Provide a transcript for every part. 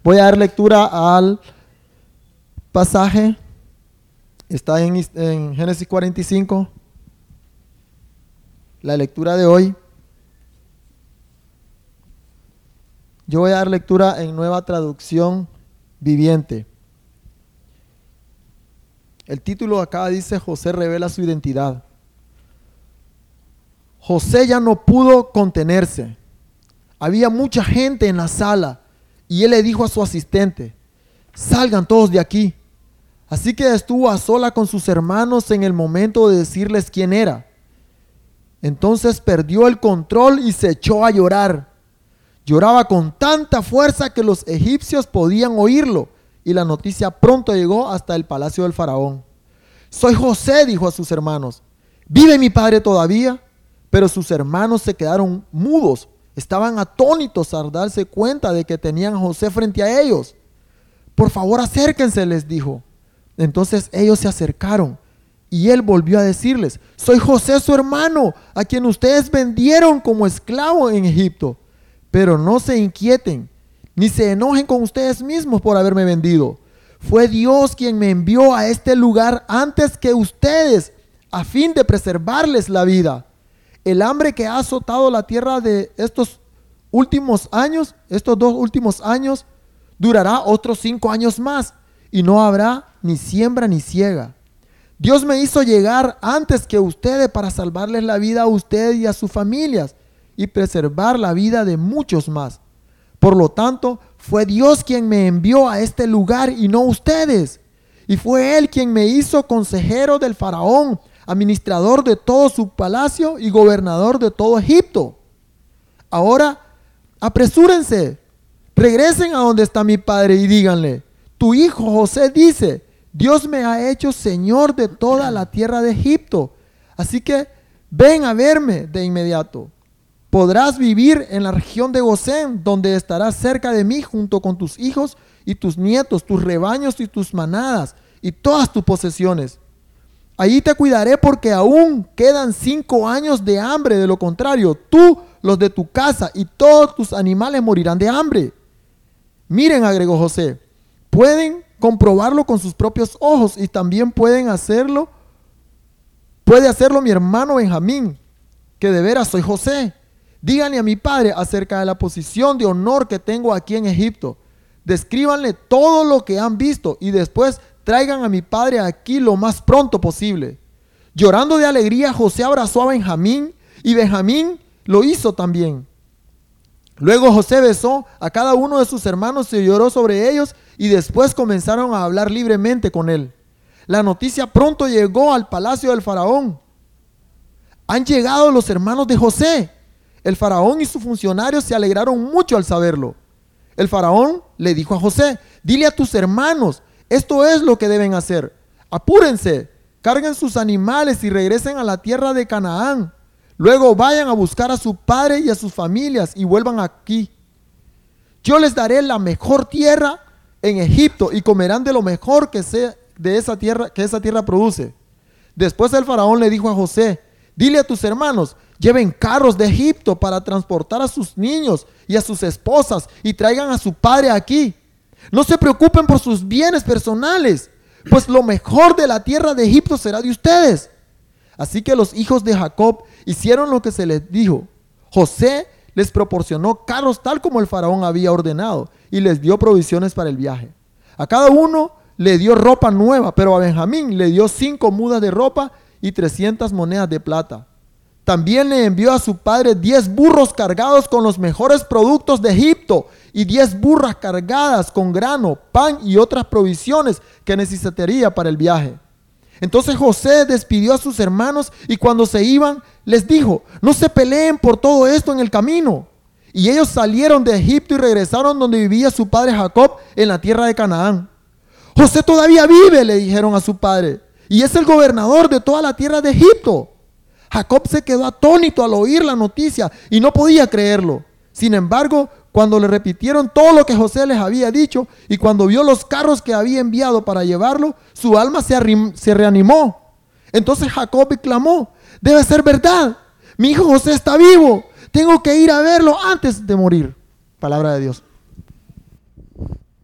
Voy a dar lectura al pasaje. Está en Génesis 45. La lectura de hoy. Yo voy a dar lectura en Nueva Traducción Viviente. El título acá dice: José revela su identidad. José ya no pudo contenerse. Había mucha gente en la sala y él le dijo a su asistente: salgan todos de aquí. Así que estuvo a sola con sus hermanos en el momento de decirles quién era. Entonces perdió el control y se echó a llorar. Lloraba con tanta fuerza que los egipcios podían oírlo, y la noticia pronto llegó hasta el palacio del faraón. Soy José, dijo a sus hermanos. ¿Vive mi padre todavía? Pero sus hermanos se quedaron mudos. Estaban atónitos al darse cuenta de que tenían a José frente a ellos. Por favor, acérquense, les dijo. Entonces ellos se acercaron y él volvió a decirles: soy José, su hermano, a quien ustedes vendieron como esclavo en Egipto. Pero no se inquieten, ni se enojen con ustedes mismos por haberme vendido. Fue Dios quien me envió a este lugar antes que ustedes, a fin de preservarles la vida. El hambre que ha azotado la tierra de estos dos últimos años, durará otros 5 años más, y no habrá ni siembra ni siega. Dios me hizo llegar antes que ustedes para salvarles la vida a ustedes y a sus familias, y preservar la vida de muchos más. Por lo tanto, fue Dios quien me envió a este lugar y no ustedes. Y fue Él quien me hizo consejero del faraón, administrador de todo su palacio y gobernador de todo Egipto. Ahora, apresúrense, regresen a donde está mi padre y díganle: tu hijo José dice: Dios me ha hecho señor de toda la tierra de Egipto. Así que ven a verme de inmediato. Podrás vivir en la región de Gosén, donde estarás cerca de mí junto con tus hijos y tus nietos, tus rebaños y tus manadas y todas tus posesiones. Allí te cuidaré porque aún quedan 5 años de hambre. De lo contrario, tú, los de tu casa y todos tus animales morirán de hambre. Miren, agregó José, pueden comprobarlo con sus propios ojos y también puede hacerlo mi hermano Benjamín, que de veras soy José. Díganle a mi padre acerca de la posición de honor que tengo aquí en Egipto. Descríbanle todo lo que han visto y después traigan a mi padre aquí lo más pronto posible. Llorando de alegría, José abrazó a Benjamín y Benjamín lo hizo también. Luego José besó a cada uno de sus hermanos y lloró sobre ellos, y después comenzaron a hablar libremente con él. La noticia pronto llegó al palacio del faraón. Han llegado los hermanos de José. El faraón y sus funcionarios se alegraron mucho al saberlo. El faraón le dijo a José: dile a tus hermanos, esto es lo que deben hacer. Apúrense, carguen sus animales y regresen a la tierra de Canaán. Luego vayan a buscar a su padre y a sus familias y vuelvan aquí. Yo les daré la mejor tierra en Egipto y comerán de lo mejor que esa tierra produce. Después el faraón le dijo a José: dile a tus hermanos, lleven carros de Egipto para transportar a sus niños y a sus esposas y traigan a su padre aquí. No se preocupen por sus bienes personales, pues lo mejor de la tierra de Egipto será de ustedes. Así que los hijos de Jacob hicieron lo que se les dijo. José les proporcionó carros tal como el faraón había ordenado y les dio provisiones para el viaje. A cada uno le dio ropa nueva, pero a Benjamín le dio 5 mudas de ropa y 300 monedas de plata. También le envió a su padre 10 burros cargados con los mejores productos de Egipto y 10 burras cargadas con grano, pan y otras provisiones que necesitaría para el viaje. Entonces José despidió a sus hermanos y cuando se iban les dijo: no se peleen por todo esto en el camino. Y ellos salieron de Egipto y regresaron donde vivía su padre Jacob, en la tierra de Canaán. José todavía vive, le dijeron a su padre, y es el gobernador de toda la tierra de Egipto. Jacob se quedó atónito al oír la noticia y no podía creerlo. Sin embargo, cuando le repitieron todo lo que José les había dicho y cuando vio los carros que había enviado para llevarlo, su alma se reanimó. Entonces Jacob clamó: debe ser verdad, mi hijo José está vivo, tengo que ir a verlo antes de morir. Palabra de Dios.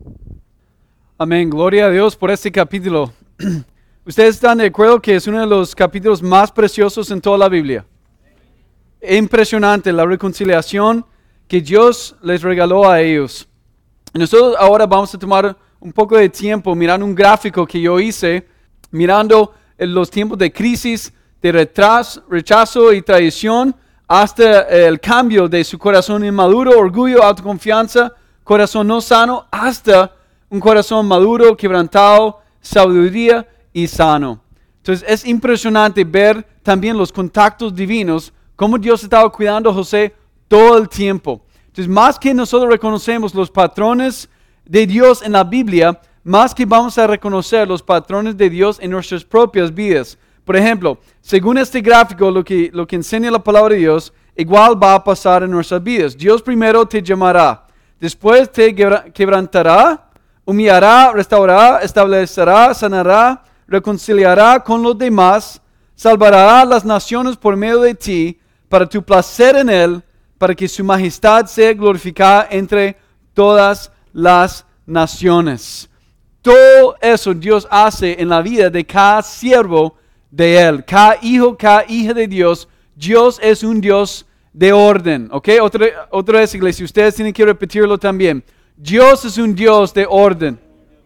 Amén. Gloria a Dios por este capítulo. ¿Ustedes están de acuerdo que es uno de los capítulos más preciosos en toda la Biblia? Impresionante la reconciliación que Dios les regaló a ellos. Nosotros ahora vamos a tomar un poco de tiempo mirando un gráfico que yo hice, mirando los tiempos de crisis, de rechazo y traición, hasta el cambio de su corazón inmaduro, orgullo, autoconfianza, corazón no sano, hasta un corazón maduro, quebrantado, sabiduría y sano. Entonces es impresionante ver también los contactos divinos, cómo Dios estaba cuidando a José todo el tiempo. Entonces más que nosotros reconocemos los patrones de Dios en la Biblia, más que vamos a reconocer los patrones de Dios en nuestras propias vidas. Por ejemplo, según este gráfico, lo que enseña la palabra de Dios, igual va a pasar en nuestras vidas. Dios primero te llamará, después te quebrantará, humillará, restaurará, establecerá, sanará, reconciliará con los demás, salvará a las naciones por medio de ti, para tu placer en él, para que su majestad sea glorificada entre todas las naciones. Todo eso Dios hace en la vida de cada siervo de él, cada hijo, cada hija de Dios. Dios es un Dios de orden, ¿ok? Otra vez, iglesia, ustedes tienen que repetirlo también. Dios es un Dios de orden,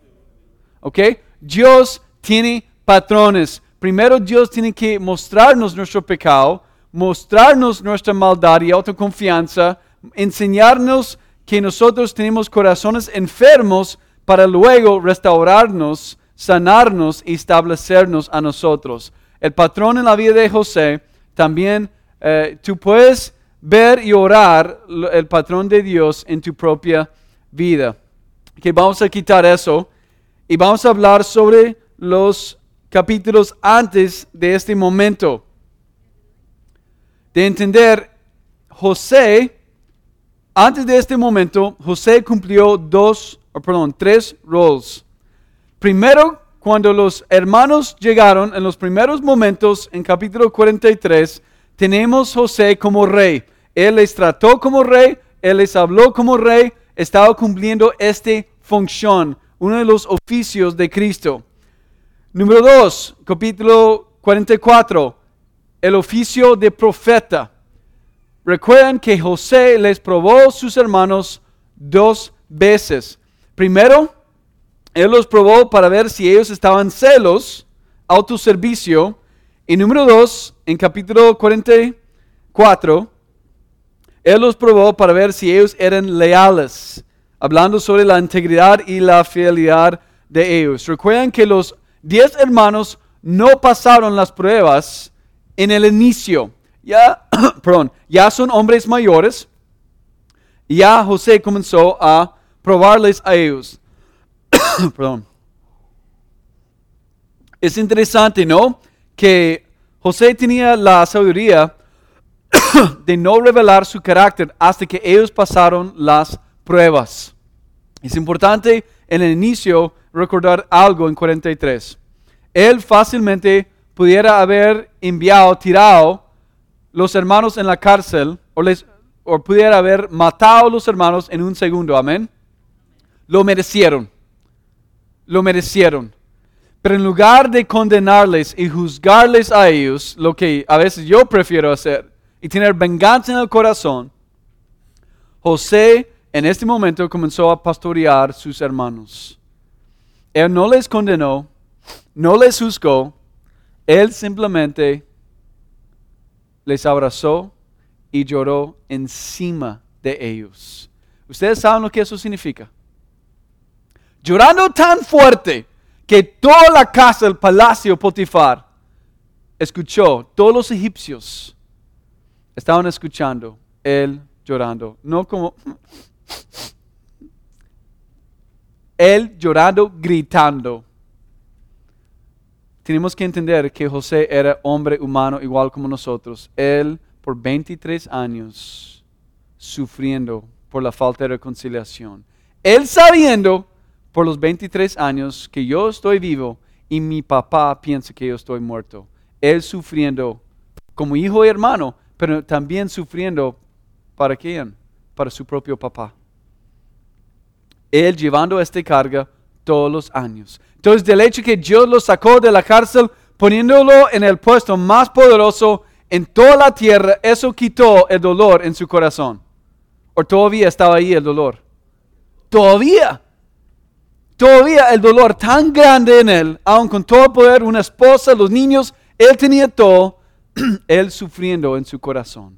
¿ok? Dios tiene patrones. Primero Dios tiene que mostrarnos nuestro pecado, mostrarnos nuestra maldad y autoconfianza, enseñarnos que nosotros tenemos corazones enfermos para luego restaurarnos, sanarnos y establecernos a nosotros. El patrón en la vida de José, también tú puedes ver y orar el patrón de Dios en tu propia vida. Que vamos a quitar eso y vamos a hablar sobre los capítulos antes de este momento. De entender, antes de este momento, José cumplió tres roles. Primero, cuando los hermanos llegaron, en los primeros momentos, en capítulo 43, tenemos José como rey. Él les trató como rey, él les habló como rey, estaba cumpliendo esta función, uno de los oficios de Cristo. Número 2, capítulo 44, el oficio de profeta. Recuerden que José les probó a sus hermanos 2 veces. Primero, él los probó para ver si ellos estaban celos, autoservicio. Y número 2, en capítulo 44, él los probó para ver si ellos eran leales, hablando sobre la integridad y la fidelidad de ellos. Recuerden que los 10 hermanos no pasaron las pruebas en el inicio. Ya son hombres mayores. Ya José comenzó a probarles a ellos. Perdón. Es interesante, ¿no? Que José tenía la sabiduría de no revelar su carácter hasta que ellos pasaron las pruebas. Es importante en el inicio recordar algo en 43. Él fácilmente pudiera haber tirado los hermanos en la cárcel o pudiera haber matado a los hermanos en un segundo. Amén. Lo merecieron. Pero en lugar de condenarles y juzgarles a ellos, lo que a veces yo prefiero hacer, y tener venganza en el corazón, José en este momento comenzó a pastorear sus hermanos. Él no les condenó, no les juzgó, él simplemente les abrazó y lloró encima de ellos. ¿Ustedes saben lo que eso significa? Llorando tan fuerte que toda la casa del palacio Potifar escuchó, todos los egipcios estaban escuchando, él llorando, no como él llorando, gritando. Tenemos que entender que José era hombre humano igual como nosotros. Él por 23 años sufriendo por la falta de reconciliación. Él sabiendo por los 23 años que yo estoy vivo y mi papá piensa que yo estoy muerto. Él sufriendo como hijo y hermano, pero también sufriendo ¿para quién? Para su propio papá. Él llevando esta carga todos los años. Entonces, del hecho que Dios lo sacó de la cárcel, poniéndolo en el puesto más poderoso en toda la tierra, eso quitó el dolor en su corazón. ¿O todavía estaba ahí el dolor? Todavía el dolor tan grande en él, aun con todo el poder, una esposa, los niños, él tenía todo, él sufriendo en su corazón.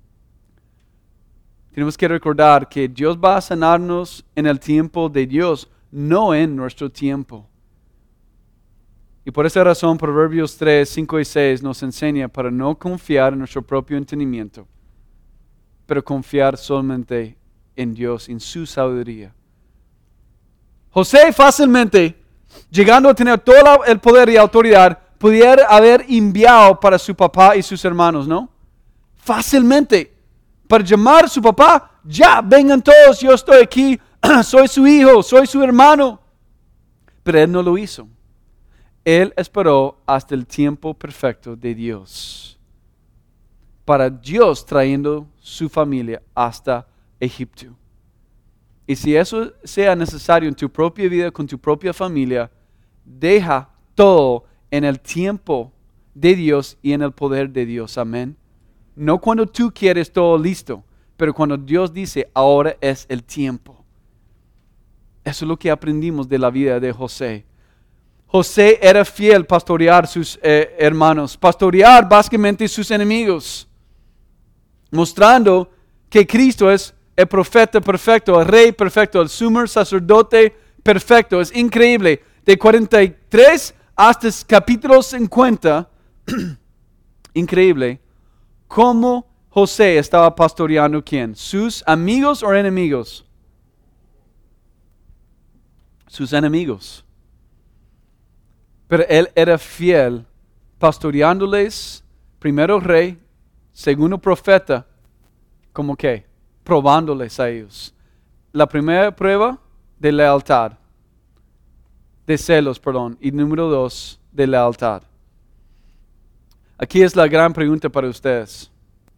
Tenemos que recordar que Dios va a sanarnos en el tiempo de Dios, no en nuestro tiempo. Y por esa razón, Proverbios 3, 5 y 6 nos enseña para no confiar en nuestro propio entendimiento, pero confiar solamente en Dios, en su sabiduría. José fácilmente, llegando a tener todo el poder y autoridad, pudiera haber enviado para su papá y sus hermanos, ¿no? Fácilmente. Para llamar a su papá, ya, vengan todos, yo estoy aquí, soy su hijo, soy su hermano. Pero él no lo hizo. Él esperó hasta el tiempo perfecto de Dios. Para Dios trayendo su familia hasta Egipto. Y si eso sea necesario en tu propia vida, con tu propia familia, deja todo en el tiempo de Dios y en el poder de Dios. Amén. No cuando tú quieres todo listo, pero cuando Dios dice, ahora es el tiempo. Eso es lo que aprendimos de la vida de José. José era fiel pastorear sus hermanos, pastorear básicamente sus enemigos, mostrando que Cristo es el profeta perfecto, el rey perfecto, el sumo sacerdote perfecto. Es increíble. De 43 hasta capítulo 50, increíble, cómo José estaba pastoreando ¿quién? ¿Sus amigos o enemigos? Sus enemigos. Pero él era fiel, pastoreándoles, primero rey, segundo profeta, ¿cómo qué? Probándoles a ellos. La primera prueba de lealtad, de celos, perdón, y número 2, de lealtad. Aquí es la gran pregunta para ustedes.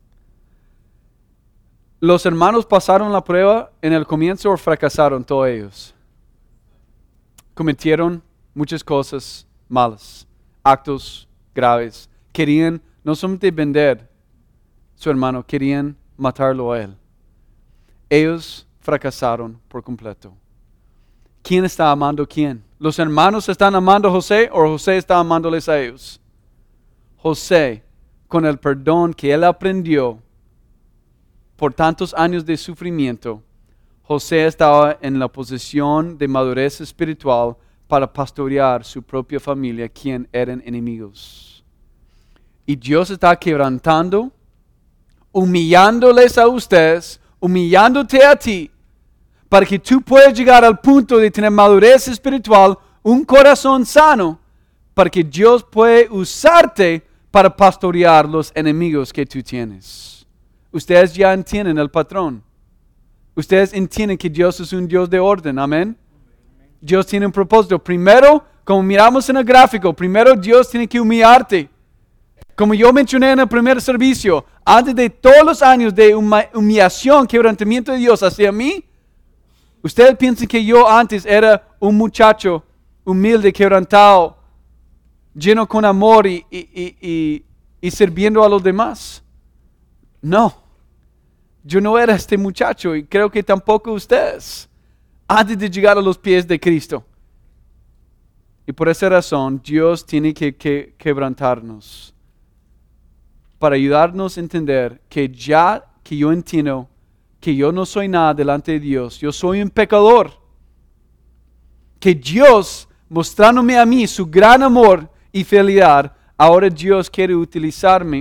¿Los hermanos pasaron la prueba en el comienzo o fracasaron todos ellos? Cometieron muchas cosas malas, actos graves. Querían no solamente vender a su hermano, querían matarlo a él. Ellos fracasaron por completo. ¿Quién está amando a quién? ¿Los hermanos están amando a José o José está amándoles a ellos? José, con el perdón que él aprendió por tantos años de sufrimiento, José estaba en la posición de madurez espiritual para pastorear su propia familia, quien eran enemigos. Y Dios está quebrantando, humillándoles a ustedes, humillándote a ti, para que tú puedas llegar al punto de tener madurez espiritual, un corazón sano, para que Dios pueda usarte para pastorear los enemigos que tú tienes. Ustedes ya entienden el patrón. Ustedes entienden que Dios es un Dios de orden, amén. Dios tiene un propósito. Primero, como miramos en el gráfico, primero Dios tiene que humillarte. Como yo mencioné en el primer servicio, antes de todos los años de humillación, quebrantamiento de Dios hacia mí, ustedes piensan que yo antes era un muchacho humilde, quebrantado, lleno con amor y sirviendo a los demás. No, yo no era este muchacho y creo que tampoco ustedes, antes de llegar a los pies de Cristo. Y por esa razón, Dios tiene que quebrantarnos para ayudarnos a entender que ya que yo entiendo que yo no soy nada delante de Dios, yo soy un pecador, que Dios, mostrándome a mí su gran amor y fidelidad, ahora Dios quiere usarme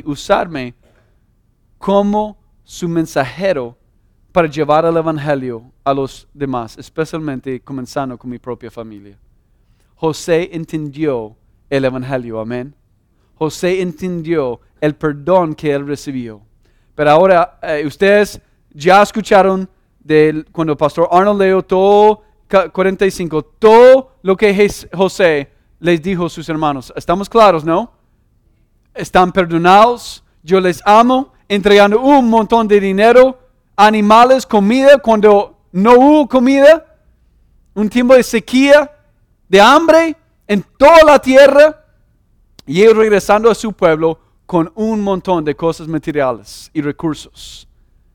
como su mensajero para llevar el evangelio a los demás, especialmente comenzando con mi propia familia. José entendió el evangelio, amén. José entendió el perdón que él recibió. Pero ahora ustedes ya escucharon cuando el pastor Arnold leyó todo 45, todo lo que José les dijo a sus hermanos. ¿Estamos claros, no? Están perdonados, yo les amo, entregando un montón de dinero, animales, comida, cuando no hubo comida, un tiempo de sequía, de hambre en toda la tierra y ellos regresando a su pueblo con un montón de cosas materiales y recursos.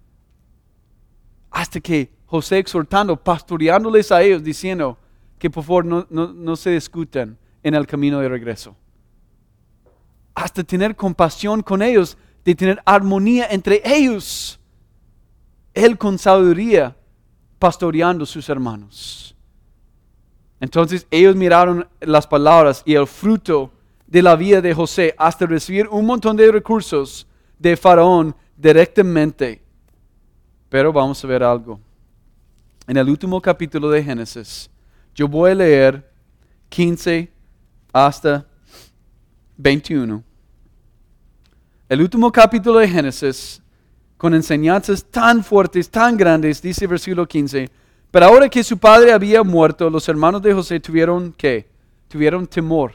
Hasta que José exhortando, pastoreándoles a ellos, diciendo que por favor no se discutan en el camino de regreso. Hasta tener compasión con ellos, de tener armonía entre ellos. Él con sabiduría pastoreando sus hermanos. Entonces ellos miraron las palabras y el fruto de la vida de José hasta recibir un montón de recursos de Faraón directamente. Pero vamos a ver algo. En el último capítulo de Génesis, yo voy a leer 15 hasta 21. El último capítulo de Génesis, con enseñanzas tan fuertes, tan grandes, dice versículo 15. Pero ahora que su padre había muerto, los hermanos de José tuvieron, ¿qué? Tuvieron temor.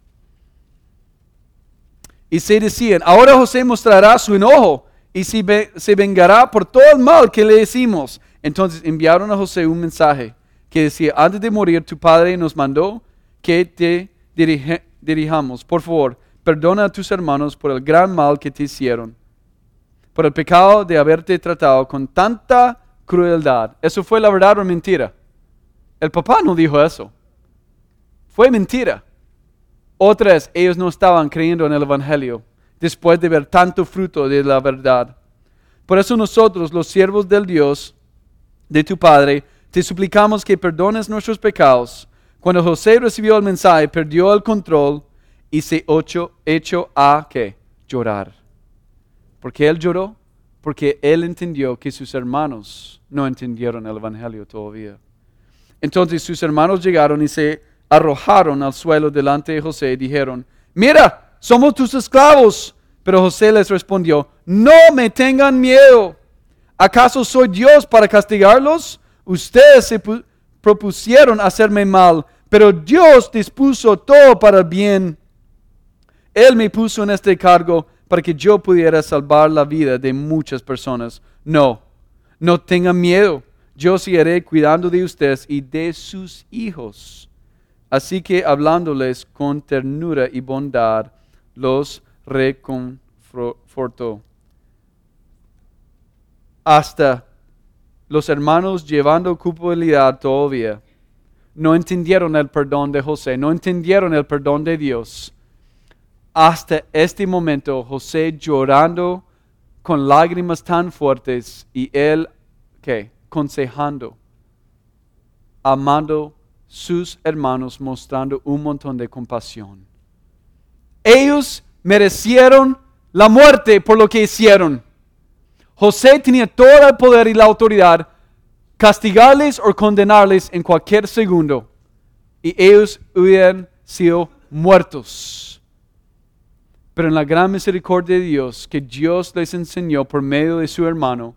Y se decían, ahora José mostrará su enojo y se vengará por todo el mal que le hicimos. Entonces enviaron a José un mensaje que decía, antes de morir tu padre nos mandó que te dirijamos. Por favor, perdona a tus hermanos por el gran mal que te hicieron, por el pecado de haberte tratado con tanta crueldad. ¿Eso fue la verdad o mentira? El papá no dijo eso. Fue mentira. Otra vez, ellos no estaban creyendo en el Evangelio después de ver tanto fruto de la verdad. Por eso nosotros, los siervos del Dios, de tu Padre, te suplicamos que perdones nuestros pecados. Cuando José recibió el mensaje, perdió el control y se echó a ¿qué? Llorar. ¿Por qué él lloró? Porque él entendió que sus hermanos no entendieron el Evangelio todavía. Entonces sus hermanos llegaron y se arrojaron al suelo delante de José y dijeron, mira, somos tus esclavos. Pero José les respondió, no me tengan miedo. ¿Acaso soy Dios para castigarlos? Ustedes se propusieron hacerme mal, pero Dios dispuso todo para el bien. Él me puso en este cargo para que yo pudiera salvar la vida de muchas personas. No tengan miedo. Yo seguiré cuidando de ustedes y de sus hijos. Así que hablándoles con ternura y bondad, los reconfortó. Hasta los hermanos llevando culpabilidad todavía no entendieron el perdón de José, no entendieron el perdón de Dios. Hasta este momento, José llorando con lágrimas tan fuertes y él, ¿qué? Aconsejando, amando sus hermanos, mostrando un montón de compasión. Ellos merecieron la muerte por lo que hicieron. José tenía todo el poder y la autoridad, castigarles o condenarles en cualquier segundo, y ellos hubieran sido muertos. Pero en la gran misericordia de Dios, que Dios les enseñó por medio de su hermano,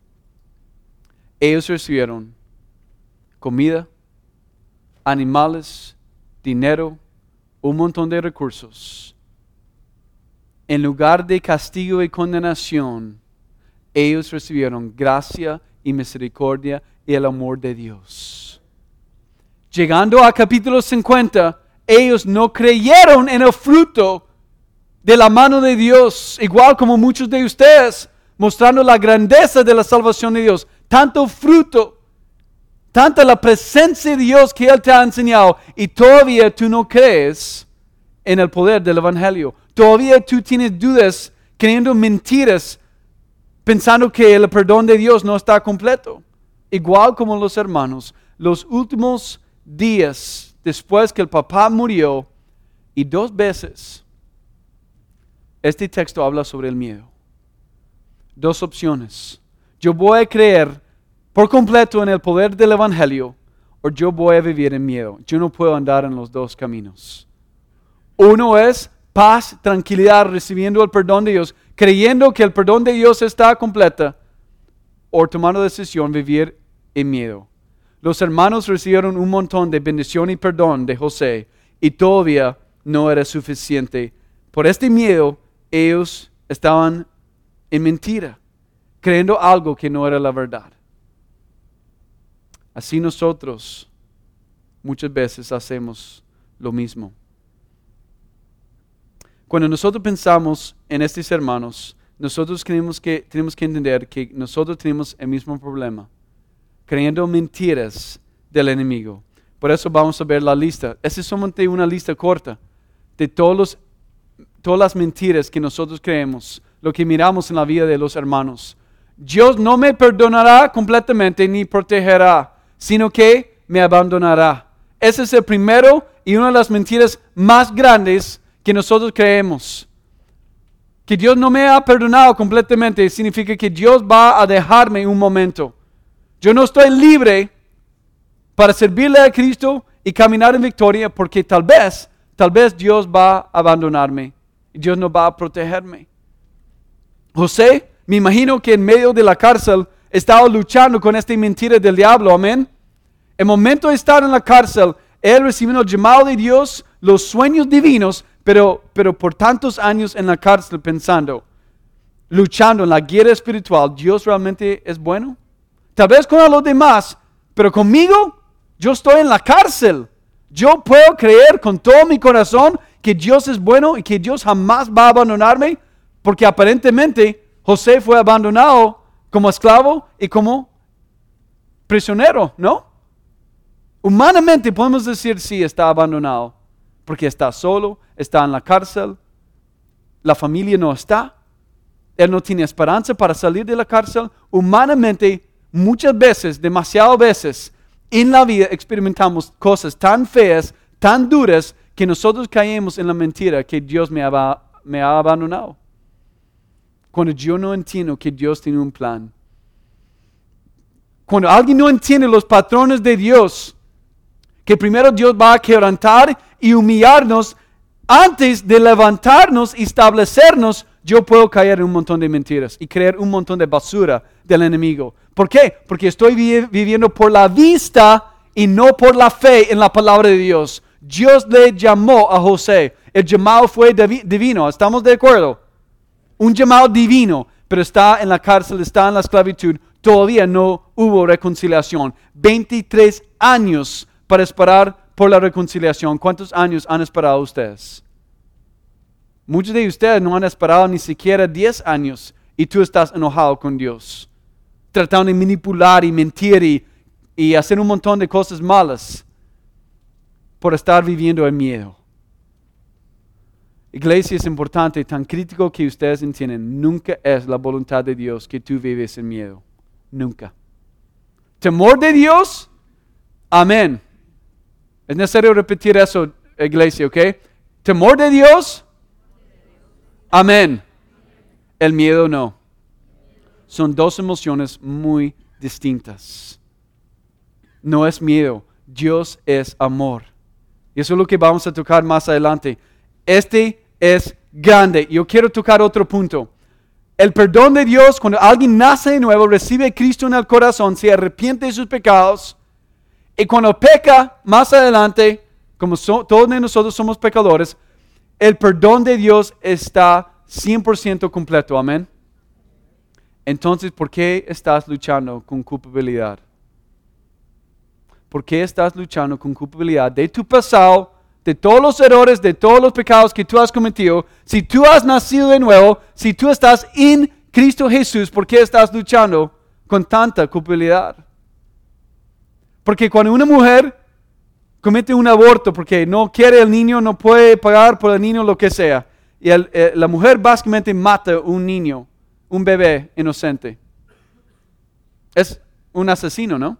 ellos recibieron comida, animales, dinero, un montón de recursos. En lugar de castigo y condenación, ellos recibieron gracia y misericordia y el amor de Dios. Llegando a capítulo 50, ellos no creyeron en el fruto de la mano de Dios, igual como muchos de ustedes, mostrando la grandeza de la salvación de Dios. Tanto fruto, tanta la presencia de Dios que Él te ha enseñado, y todavía tú no crees en el poder del Evangelio. Todavía tú tienes dudas, creyendo mentiras, pensando que el perdón de Dios no está completo. Igual como los hermanos, los últimos días después que el papá murió, y 2 veces, este texto habla sobre el miedo. 2 opciones. Yo voy a creer por completo en el poder del Evangelio, o yo voy a vivir en miedo. Yo no puedo andar en los 2 caminos. Uno es paz, tranquilidad, recibiendo el perdón de Dios, creyendo que el perdón de Dios está completa, o tomando decisión vivir en miedo. Los hermanos recibieron un montón de bendición y perdón de José, y todavía no era suficiente. Por este miedo, ellos estaban en mentira, creyendo algo que no era la verdad. Así nosotros muchas veces hacemos lo mismo. Cuando nosotros pensamos en estos hermanos, nosotros tenemos que entender que nosotros tenemos el mismo problema, creyendo mentiras del enemigo. Por eso vamos a ver la lista. Esta es solamente una lista corta de todas las mentiras que nosotros creemos, lo que miramos en la vida de los hermanos. Dios no me perdonará completamente ni protegerá, sino que me abandonará. Ese es el primero y una de las mentiras más grandes que nosotros creemos. Que Dios no me ha perdonado completamente significa que Dios va a dejarme un momento. Yo no estoy libre para servirle a Cristo y caminar en victoria porque tal vez Dios va a abandonarme y Dios no va a protegerme. José, me imagino que en medio de la cárcel estaba luchando con esta mentira del diablo, amén. El momento de estar en la cárcel, él recibiendo el llamado de Dios, los sueños divinos, pero por tantos años en la cárcel pensando, luchando en la guerra espiritual, ¿Dios realmente es bueno? Tal vez con los demás, pero conmigo, yo estoy en la cárcel. Yo puedo creer con todo mi corazón que Dios es bueno y que Dios jamás va a abandonarme, porque aparentemente José fue abandonado como esclavo y como prisionero, ¿no? Humanamente podemos decir sí, está abandonado, porque está solo, está en la cárcel, la familia no está, él no tiene esperanza para salir de la cárcel. Humanamente, muchas veces, demasiadas veces, en la vida experimentamos cosas tan feas, tan duras, que nosotros caemos en la mentira que Dios me ha abandonado. Cuando yo no entiendo que Dios tiene un plan. Cuando alguien no entiende los patrones de Dios, que primero Dios va a quebrantar y humillarnos antes de levantarnos y establecernos, yo puedo caer en un montón de mentiras y creer un montón de basura del enemigo. ¿Por qué? Porque estoy viviendo por la vista y no por la fe en la palabra de Dios. Dios le llamó a José. El llamado fue divino. ¿Estamos de acuerdo? Un llamado divino, pero está en la cárcel, está en la esclavitud. Todavía no hubo reconciliación. 23 años para esperar por la reconciliación. ¿Cuántos años han esperado ustedes? Muchos de ustedes no han esperado ni siquiera 10 años y tú estás enojado con Dios, tratando de manipular y mentir y hacer un montón de cosas malas por estar viviendo en miedo. Iglesia, es importante, tan crítico que ustedes entienden, nunca es la voluntad de Dios que tú vives en miedo. Nunca. Temor de Dios, amén. Es necesario repetir eso, iglesia, ¿ok? Temor de Dios, amén. El miedo no. Son dos emociones muy distintas. No es miedo, Dios es amor. Y eso es lo que vamos a tocar más adelante. Este es grande. Yo quiero tocar otro punto. El perdón de Dios, cuando alguien nace de nuevo, recibe a Cristo en el corazón, se arrepiente de sus pecados, y cuando peca más adelante, como todos nosotros somos pecadores, el perdón de Dios está 100% completo. Amén. Entonces, ¿por qué estás luchando con culpabilidad? ¿Por qué estás luchando con culpabilidad de tu pasado, de todos los errores, de todos los pecados que tú has cometido? Si tú has nacido de nuevo, si tú estás en Cristo Jesús, ¿por qué estás luchando con tanta culpabilidad? Porque cuando una mujer comete un aborto porque no quiere el niño, no puede pagar por el niño, lo que sea, y la mujer básicamente mata a un niño, un bebé inocente, es un asesino, ¿no?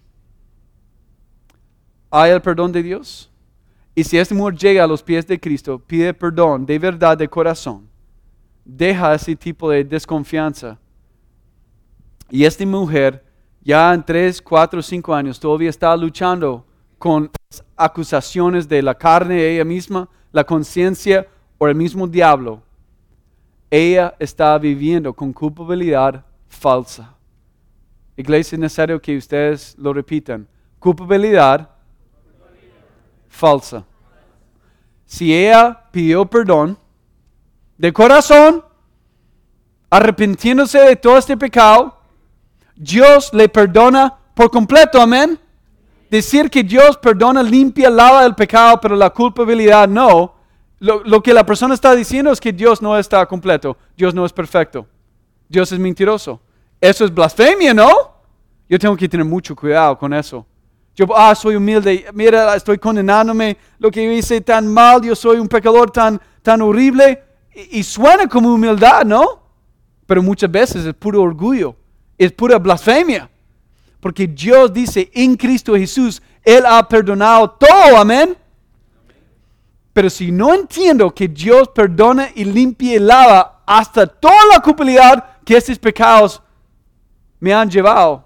¿Hay el perdón de Dios? Y si esta mujer llega a los pies de Cristo, pide perdón de verdad, de corazón, deja ese tipo de desconfianza, y esta mujer ya en 3, 4, 5 años todavía está luchando con las acusaciones de la carne de ella misma, la conciencia o el mismo diablo. Ella está viviendo con culpabilidad falsa. Iglesia, es necesario que ustedes lo repitan. Culpabilidad falsa. Si ella pidió perdón de corazón, arrepintiéndose de todo este pecado, Dios le perdona por completo, amén. decir que Dios perdona, limpia, lava el pecado, pero la culpabilidad no, lo que la persona está diciendo es que Dios no está completo, Dios no es perfecto, Dios es mentiroso. Eso es blasfemia, ¿no? Yo tengo que tener mucho cuidado con eso. Yo, soy humilde, mira, estoy condenándome, lo que yo hice tan mal, yo soy un pecador tan horrible, y suena como humildad, ¿no? Pero muchas veces es puro orgullo, es pura blasfemia. Porque Dios dice en Cristo Jesús, Él ha perdonado todo, amén. Pero si no entiendo que Dios perdona y limpia y lava hasta toda la culpabilidad que estos pecados me han llevado,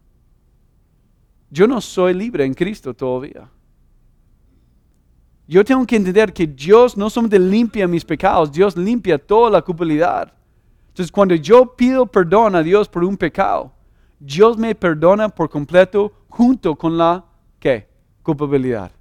yo no soy libre en Cristo todavía. Yo tengo que entender que Dios no solamente limpia mis pecados, Dios limpia toda la culpabilidad. Entonces, cuando yo pido perdón a Dios por un pecado, Dios me perdona por completo junto con la, ¿qué? Culpabilidad.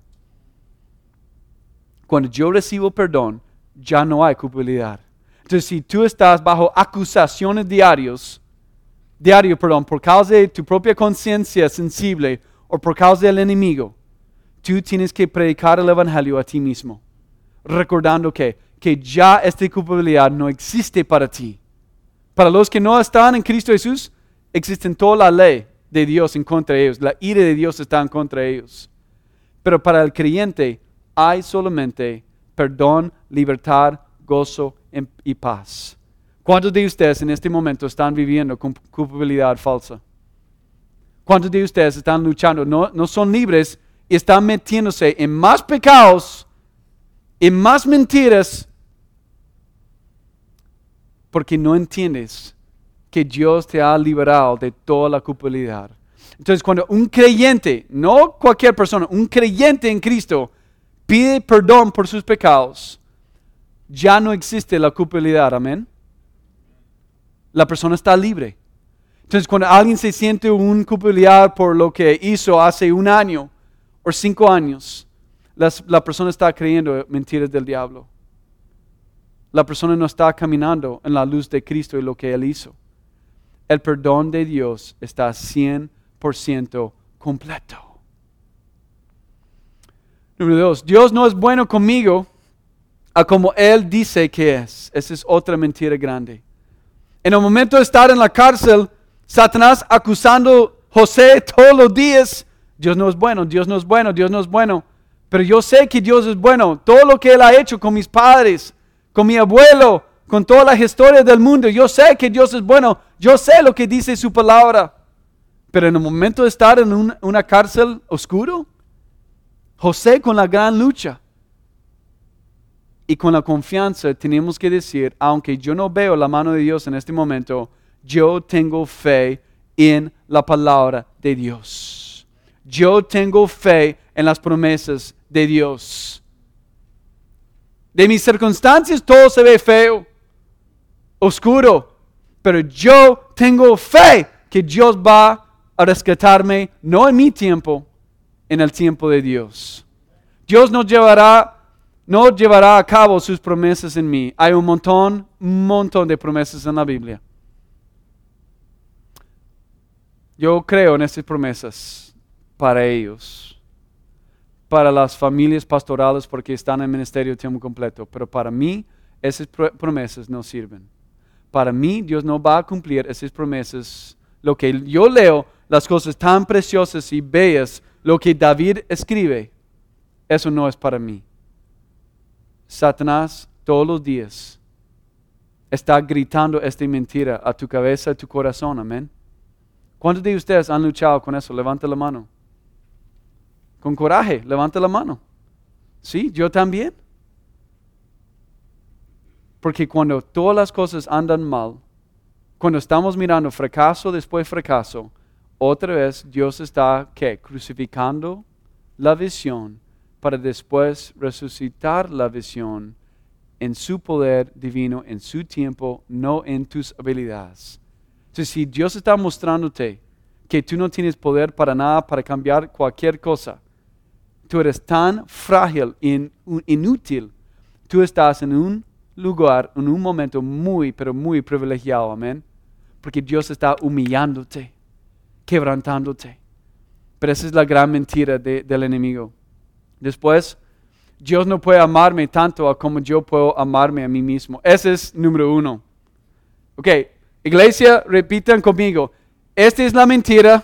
Cuando yo recibo perdón, ya no hay culpabilidad. Entonces, si tú estás bajo acusaciones diario, por causa de tu propia conciencia sensible o por causa del enemigo, tú tienes que predicar el evangelio a ti mismo, recordando que ya esta culpabilidad no existe para ti. Para los que no están en Cristo Jesús, existe toda la ley de Dios en contra de ellos. La ira de Dios está en contra de ellos. Pero para el creyente hay solamente perdón, libertad, gozo y paz. ¿Cuántos de ustedes en este momento están viviendo con culpabilidad falsa? ¿Cuántos de ustedes están luchando? No son libres y están metiéndose en más pecados, en más mentiras, porque no entiendes que Dios te ha liberado de toda la culpabilidad. Entonces, cuando un creyente, no cualquier persona, un creyente en Cristo pide perdón por sus pecados, ya no existe la culpabilidad, amén. La persona está libre. Entonces, cuando alguien se siente un culpabilidad por lo que hizo hace 1 año o 5 años, la persona está creyendo mentiras del diablo. La persona no está caminando en la luz de Cristo y lo que Él hizo. El perdón de Dios está 100% completo. Número 2, Dios no es bueno conmigo a como Él dice que es. Esa es otra mentira grande. En el momento de estar en la cárcel, Satanás acusando a José todos los días, Dios no es bueno, Dios no es bueno, Dios no es bueno. Pero yo sé que Dios es bueno. Todo lo que Él ha hecho con mis padres, con mi abuelo, con toda la historia del mundo, yo sé que Dios es bueno. Yo sé lo que dice su palabra. Pero en el momento de estar en una cárcel oscuro, José con la gran lucha y con la confianza tenemos que decir, aunque yo no veo la mano de Dios en este momento, yo tengo fe en la palabra de Dios. Yo tengo fe en las promesas de Dios. De mis circunstancias todo se ve feo, oscuro, pero yo tengo fe que Dios va a rescatarme, no en mi tiempo, en el tiempo de Dios. Dios no llevará a cabo sus promesas en mí. Hay un montón de promesas en la Biblia. Yo creo en estas promesas para ellos, para las familias pastorales porque están en el ministerio de tiempo completo, pero para mí esas promesas no sirven. Para mí Dios no va a cumplir esas promesas. Lo que yo leo, las cosas tan preciosas y bellas, lo que David escribe, eso no es para mí. Satanás todos los días está gritando esta mentira a tu cabeza, a tu corazón, amén. ¿Cuántos de ustedes han luchado con eso? Levanta la mano. Con coraje, levanta la mano. Sí, yo también. Porque cuando todas las cosas andan mal, cuando estamos mirando fracaso después fracaso, otra vez Dios está, ¿qué? Crucificando la visión para después resucitar la visión en su poder divino, en su tiempo, no en tus habilidades. Entonces, si Dios está mostrándote que tú no tienes poder para nada, para cambiar cualquier cosa, tú eres tan frágil e inútil, tú estás en un lugar, en un momento muy, pero muy privilegiado, amén. Porque Dios está humillándote, quebrantándote. Pero esa es la gran mentira del enemigo. Después, Dios no puede amarme tanto como yo puedo amarme a mí mismo. Ese es número 1. Ok, iglesia, repitan conmigo. Esta es la mentira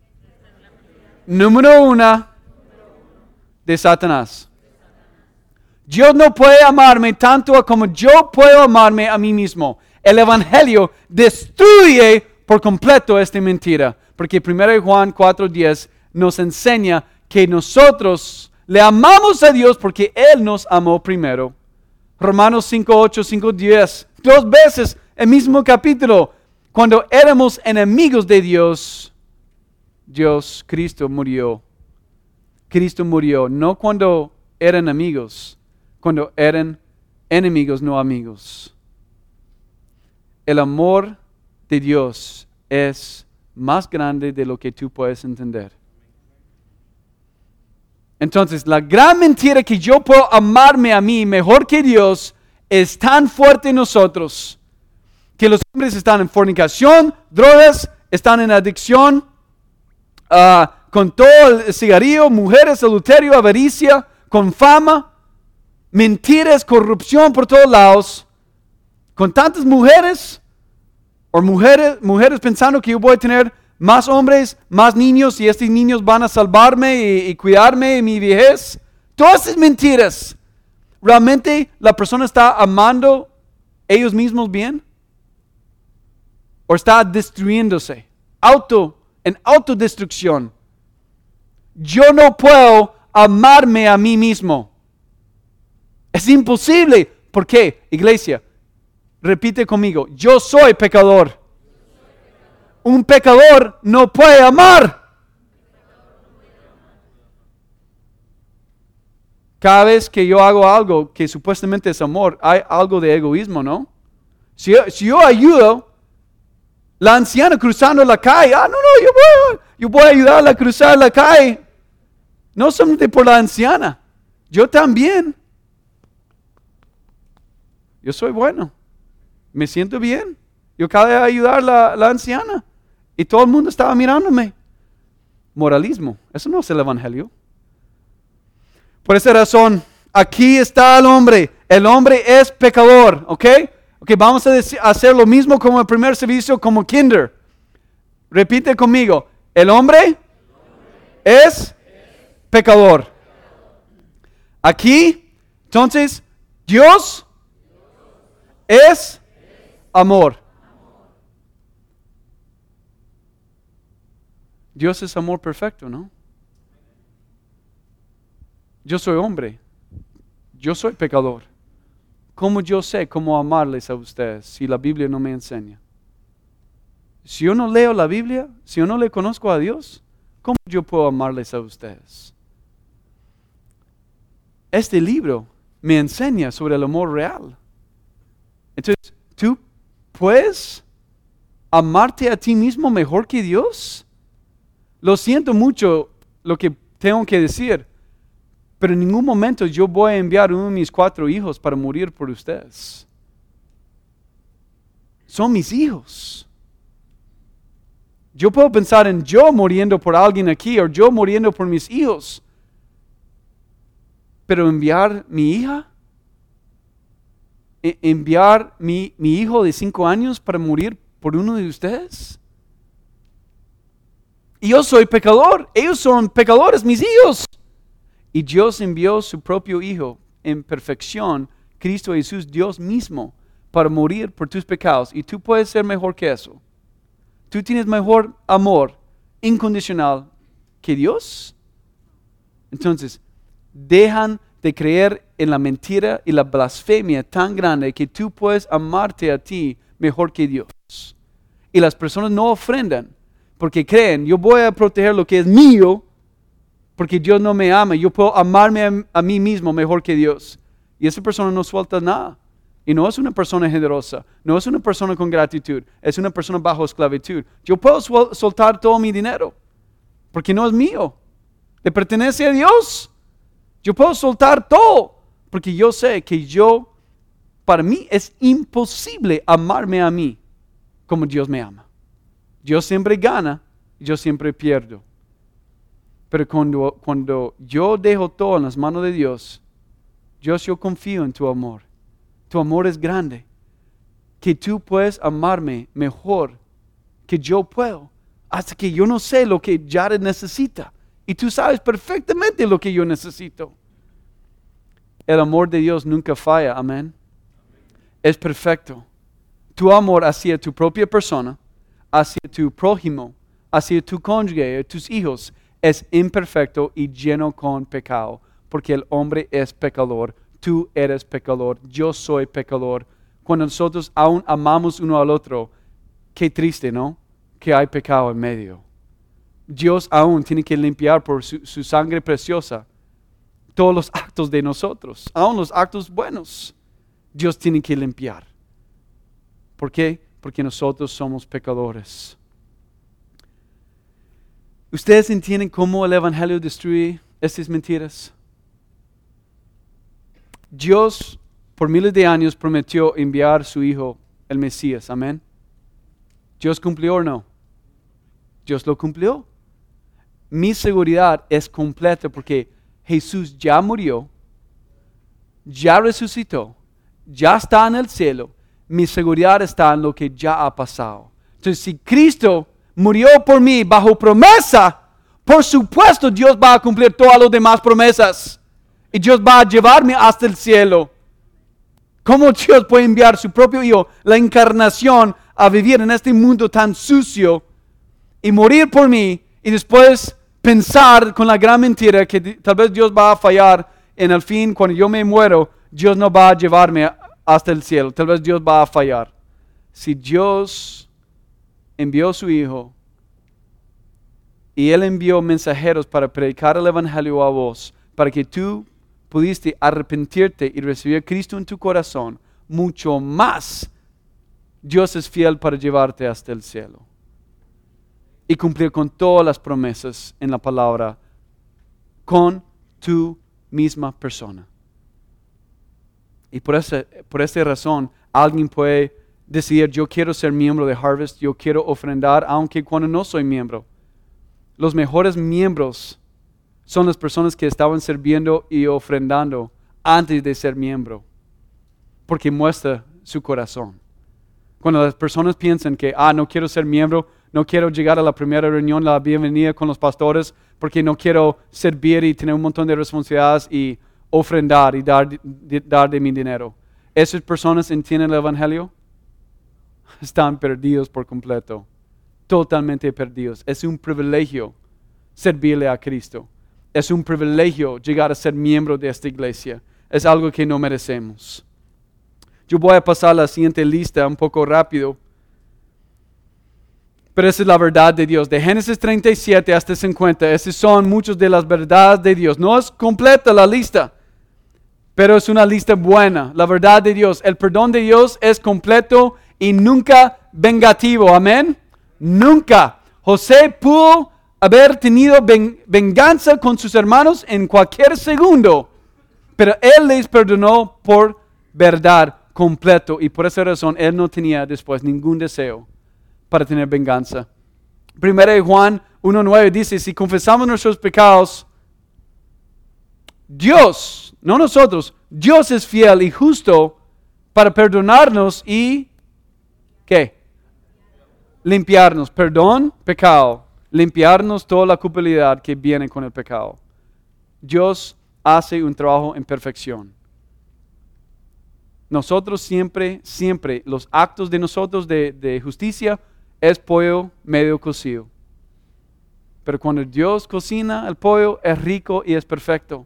número 1 de Satanás. Dios no puede amarme tanto como yo puedo amarme a mí mismo. El Evangelio destruye por completo esta mentira. Porque 1 Juan 4:10 nos enseña que nosotros le amamos a Dios porque Él nos amó primero. Romanos 5:8, 5:10. 2 veces el mismo capítulo. Cuando éramos enemigos de Dios, Cristo murió. Cristo murió, no cuando eran amigos, cuando eran enemigos, no amigos. El amor de Dios es más grande de lo que tú puedes entender. Entonces, la gran mentira que yo puedo amarme a mí mejor que Dios es tan fuerte en nosotros que los hombres están en fornicación, drogas, están en adicción, con todo el cigarrillo, mujeres, adulterio, avaricia, con fama, mentiras, corrupción por todos lados, con tantas mujeres, o mujeres pensando que yo voy a tener más hombres, más niños, y estos niños van a salvarme y cuidarme en mi vejez. Todas esas mentiras. ¿Realmente la persona está amando ellos mismos bien? ¿O está destruyéndose? En autodestrucción. Yo no puedo amarme a mí mismo. Es imposible. ¿Por qué, iglesia? Repite conmigo. Yo soy pecador. Un pecador no puede amar. Cada vez que yo hago algo que supuestamente es amor, hay algo de egoísmo, ¿no? Si yo ayudo la anciana cruzando la calle, yo voy a ayudarla a cruzar la calle. No solamente por la anciana, yo también. Yo soy bueno, me siento bien. Yo acabo de ayudar a la anciana y todo el mundo estaba mirándome. Moralismo, eso no es el Evangelio. Por esa razón, aquí está el hombre. El hombre es pecador, ¿ok? Ok, vamos a hacer lo mismo como el primer servicio, como kinder. Repite conmigo. El hombre es pecador. Aquí, entonces, Dios es amor. Dios es amor perfecto, ¿no? Yo soy hombre. Yo soy pecador. ¿Cómo yo sé cómo amarles a ustedes si la Biblia no me enseña? Si yo no leo la Biblia, si yo no le conozco a Dios, ¿cómo yo puedo amarles a ustedes? Este libro me enseña sobre el amor real. Entonces, ¿tú puedes amarte a ti mismo mejor que Dios? Lo siento mucho lo que tengo que decir, pero en ningún momento yo voy a enviar uno de mis 4 hijos para morir por ustedes. Son mis hijos. Yo puedo pensar en yo muriendo por alguien aquí o yo muriendo por mis hijos, pero enviar mi hija, enviar mi hijo de 5 años para morir por uno de ustedes. Y yo soy pecador, ellos son pecadores, mis hijos. Y Dios envió su propio Hijo en perfección, Cristo Jesús, Dios mismo, para morir por tus pecados. Y tú puedes ser mejor que eso. Tú tienes mejor amor incondicional que Dios. Entonces, dejan de creer en la mentira y la blasfemia tan grande que tú puedes amarte a ti mejor que Dios. Y las personas no ofrendan porque creen, yo voy a proteger lo que es mío porque Dios no me ama. Yo puedo amarme a mí mismo mejor que Dios. Y esa persona no suelta nada. Y no es una persona generosa. No es una persona con gratitud. Es una persona bajo esclavitud. Yo puedo soltar todo mi dinero. Porque no es mío. Le pertenece a Dios. Yo puedo soltar todo. Porque yo sé que para mí es imposible amarme a mí como Dios me ama. Yo siempre gana. Yo siempre pierdo. Pero cuando yo dejo todo en las manos de Dios, yo confío en tu amor. Tu amor es grande. Que tú puedes amarme mejor que yo puedo. Hasta que yo no sé lo que Jared necesita. Y tú sabes perfectamente lo que yo necesito. El amor de Dios nunca falla, amén. Es perfecto. Tu amor hacia tu propia persona, hacia tu prójimo, hacia tu cónyuge, tus hijos, es imperfecto y lleno con pecado. Porque el hombre es pecador. Tú eres pecador. Yo soy pecador. Cuando nosotros aún amamos uno al otro, qué triste, ¿no? Que hay pecado en medio. Dios aún tiene que limpiar por su sangre preciosa todos los actos de nosotros, aún los actos buenos. Dios tiene que limpiar. ¿Por qué? Porque nosotros somos pecadores. ¿Ustedes entienden cómo el Evangelio destruye estas mentiras? Dios por miles de años prometió enviar a su Hijo, el Mesías. Amén. ¿Dios cumplió o no? Dios lo cumplió. Mi seguridad es completa porque Jesús ya murió, ya resucitó, ya está en el cielo. Mi seguridad está en lo que ya ha pasado. Entonces, si Cristo murió por mí bajo promesa, por supuesto Dios va a cumplir todas las demás promesas. Y Dios va a llevarme hasta el cielo. ¿Cómo Dios puede enviar su propio Hijo, la encarnación, a vivir en este mundo tan sucio y morir por mí y después pensar con la gran mentira que tal vez Dios va a fallar en el fin, cuando yo me muero, Dios no va a llevarme hasta el cielo, tal vez Dios va a fallar? Si Dios envió a su Hijo y Él envió mensajeros para predicar el Evangelio a vos, para que tú pudiste arrepentirte y recibir a Cristo en tu corazón, mucho más Dios es fiel para llevarte hasta el cielo y cumplir con todas las promesas en la palabra con tu misma persona. Y por esta razón, alguien puede decidir: yo quiero ser miembro de Harvest, yo quiero ofrendar, aunque cuando no soy miembro. Los mejores miembros son las personas que estaban sirviendo y ofrendando antes de ser miembro, porque muestra su corazón. Cuando las personas piensan que, no quiero ser miembro, no quiero llegar a la primera reunión, la bienvenida con los pastores, porque no quiero servir y tener un montón de responsabilidades y ofrendar y dar de mi dinero. ¿Esas personas entienden el Evangelio? Están perdidos por completo, totalmente perdidos. Es un privilegio servirle a Cristo. Es un privilegio llegar a ser miembro de esta iglesia. Es algo que no merecemos. Yo voy a pasar la siguiente lista un poco rápido. Pero esa es la verdad de Dios. De Génesis 37 hasta 50, esas son muchas de las verdades de Dios. No es completa la lista, pero es una lista buena. La verdad de Dios. El perdón de Dios es completo y nunca vengativo. Amén. Nunca. José pudo haber tenido venganza con sus hermanos en cualquier segundo, pero él les perdonó por verdad completo, y por esa razón él no tenía después ningún deseo para tener venganza. Primera de Juan 1:9 dice: si confesamos nuestros pecados, Dios, no nosotros, Dios es fiel y justo para perdonarnos y ¿qué? Limpiarnos. Perdón, pecado. Limpiarnos toda la culpabilidad que viene con el pecado. Dios hace un trabajo en perfección. Nosotros siempre, los actos de nosotros de justicia es pollo medio cocido. Pero cuando Dios cocina el pollo es rico y es perfecto.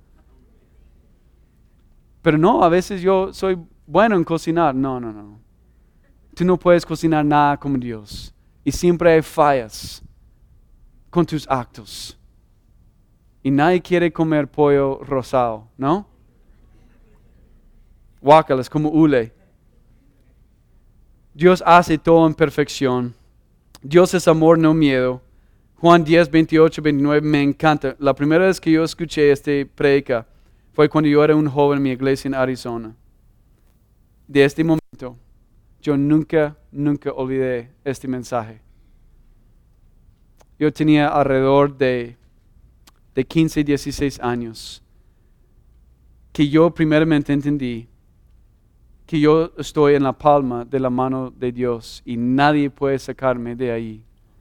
Pero no, a veces yo soy bueno en cocinar. No. Tú no puedes cocinar nada como Dios. Y siempre hay fallas con tus actos. Y nadie quiere comer pollo rosado, ¿no? Guácala, es como hule. Dios hace todo en perfección. Dios es amor, no miedo. Juan 10, 28, 29, me encanta. La primera vez que yo escuché este predica fue cuando yo era un joven en mi iglesia en Arizona. De este momento, yo nunca olvidé este mensaje. Yo tenía alrededor de de 15 y 16 años, que yo primeramente entendí que yo estoy en la palma de la mano de Dios y nadie puede sacarme de ahí.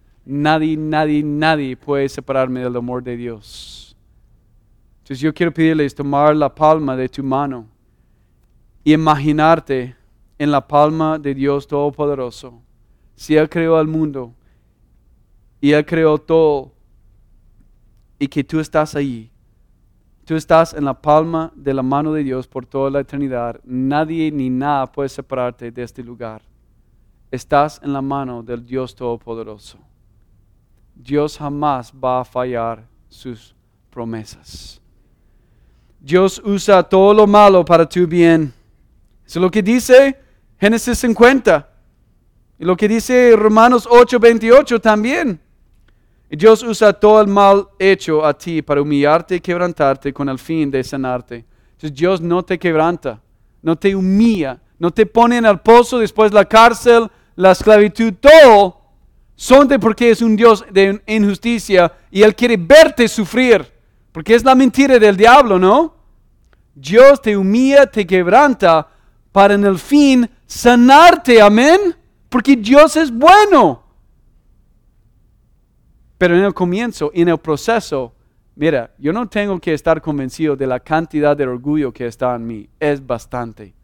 Nadie puede separarme del amor de Dios. Entonces yo quiero pedirles tomar la palma de tu mano y imaginarte en la palma de Dios Todopoderoso. Si Él creó al mundo y Él creó todo y que tú estás ahí, tú estás en la palma de la mano de Dios por toda la eternidad. Nadie ni nada puede separarte de este lugar. Estás en la mano del Dios Todopoderoso. Dios jamás va a fallar sus promesas. Dios usa todo lo malo para tu bien. Eso es lo que dice Génesis 50. Y lo que dice Romanos 8:28 también. Y Dios usa todo el mal hecho a ti para humillarte y quebrantarte con el fin de sanarte. Entonces Dios no te quebranta, no te humilla, no te pone en el pozo, después la cárcel, la esclavitud, todo son de porque es un Dios de injusticia y Él quiere verte sufrir, porque es la mentira del diablo, ¿no? Dios te humilla, te quebranta para en el fin sanarte, amén, porque Dios es bueno. Pero en el comienzo, en el proceso, mira, yo no tengo que estar convencido de la cantidad de orgullo que está en mí. Es bastante.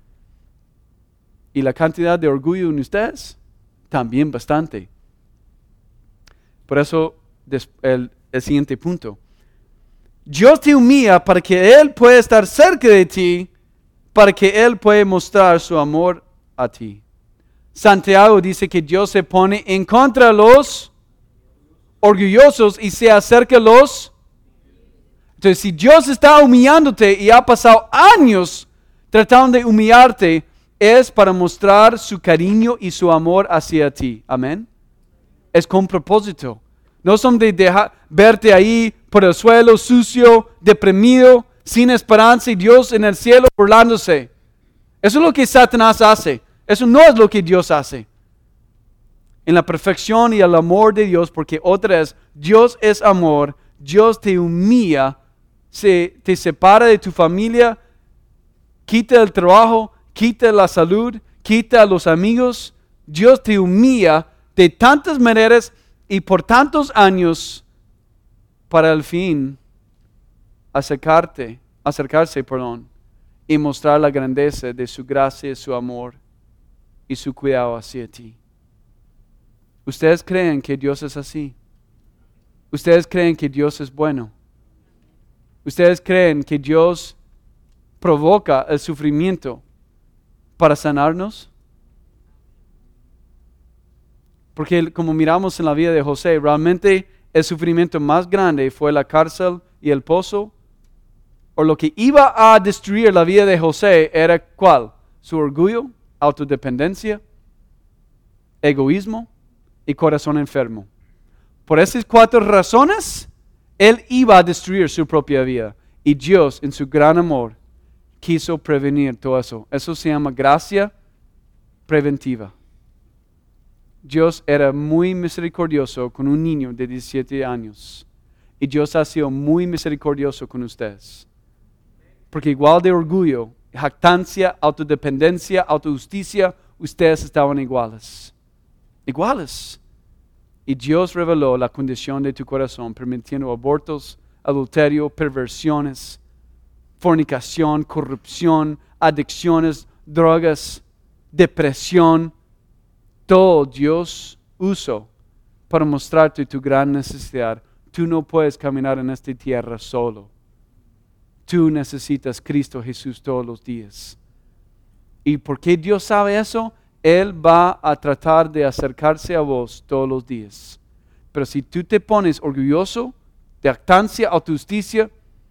Y la cantidad de orgullo en ustedes, también bastante. Por eso, el siguiente punto. Dios te humilla para que Él pueda estar cerca de ti, para que Él pueda mostrar su amor a ti. Santiago dice que Dios se pone en contra de los orgullosos y se acerca a los. Entonces, si Dios está humillándote y ha pasado años tratando de humillarte, es para mostrar su cariño y su amor hacia ti. Amén. Es con propósito. No son de dejar verte ahí por el suelo, sucio, deprimido, sin esperanza y Dios en el cielo burlándose. Eso es lo que Satanás hace. Eso no es lo que Dios hace. En la perfección y el amor de Dios, porque otra vez, Dios es amor, Dios te humilla, te separa de tu familia, quita el trabajo, quita la salud, quita a los amigos. Dios te humilla de tantas maneras y por tantos años para el fin acercarse, y mostrar la grandeza de su gracia, su amor y su cuidado hacia ti. ¿Ustedes creen que Dios es así? ¿Ustedes creen que Dios es bueno? ¿Ustedes creen que Dios provoca el sufrimiento para sanarnos? Porque como miramos en la vida de José, realmente el sufrimiento más grande fue la cárcel y el pozo. O lo que iba a destruir la vida de José era ¿cuál? Su orgullo, autodependencia, egoísmo y corazón enfermo. Por esas 4 razones, él iba a destruir su propia vida. Y Dios, en su gran amor, quiso prevenir todo eso. Eso se llama gracia preventiva. Dios era muy misericordioso con un niño de 17 años. Y Dios ha sido muy misericordioso con ustedes. Porque igual de orgullo, jactancia, autodependencia, autojusticia, ustedes estaban iguales. Iguales. Y Dios reveló la condición de tu corazón, permitiendo abortos, adulterio, perversiones, fornicación, corrupción, adicciones, drogas, depresión. Todo Dios usó para mostrarte tu gran necesidad. Tú no puedes caminar en esta tierra solo. Tú necesitas Cristo Jesús todos los días. ¿Y por qué Dios sabe eso? Él va a tratar de acercarse a vos todos los días. Pero si tú te pones orgulloso, de jactancia, autojusticia,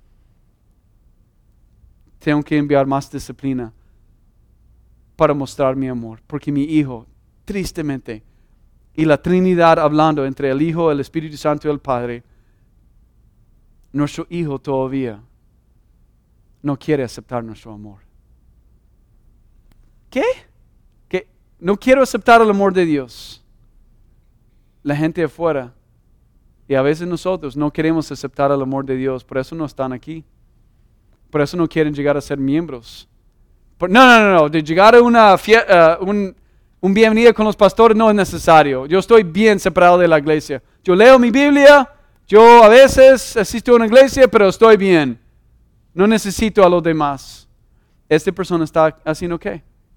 tengo que enviar más disciplina para mostrar mi amor. Porque mi hijo, tristemente, y la Trinidad hablando entre el Hijo, el Espíritu Santo y el Padre, nuestro hijo todavía no quiere aceptar nuestro amor. ¿Qué? No quiero aceptar el amor de Dios. La gente afuera Y a veces nosotros no queremos aceptar el amor de Dios, por eso no están aquí. Por eso no quieren llegar a ser miembros. No. De llegar a un bienvenida con los pastores no es necesario. Yo estoy bien separado de la iglesia. Yo leo mi Biblia, yo a veces asisto a una iglesia, pero estoy bien. No necesito a los demás. ¿Esta persona está haciendo qué?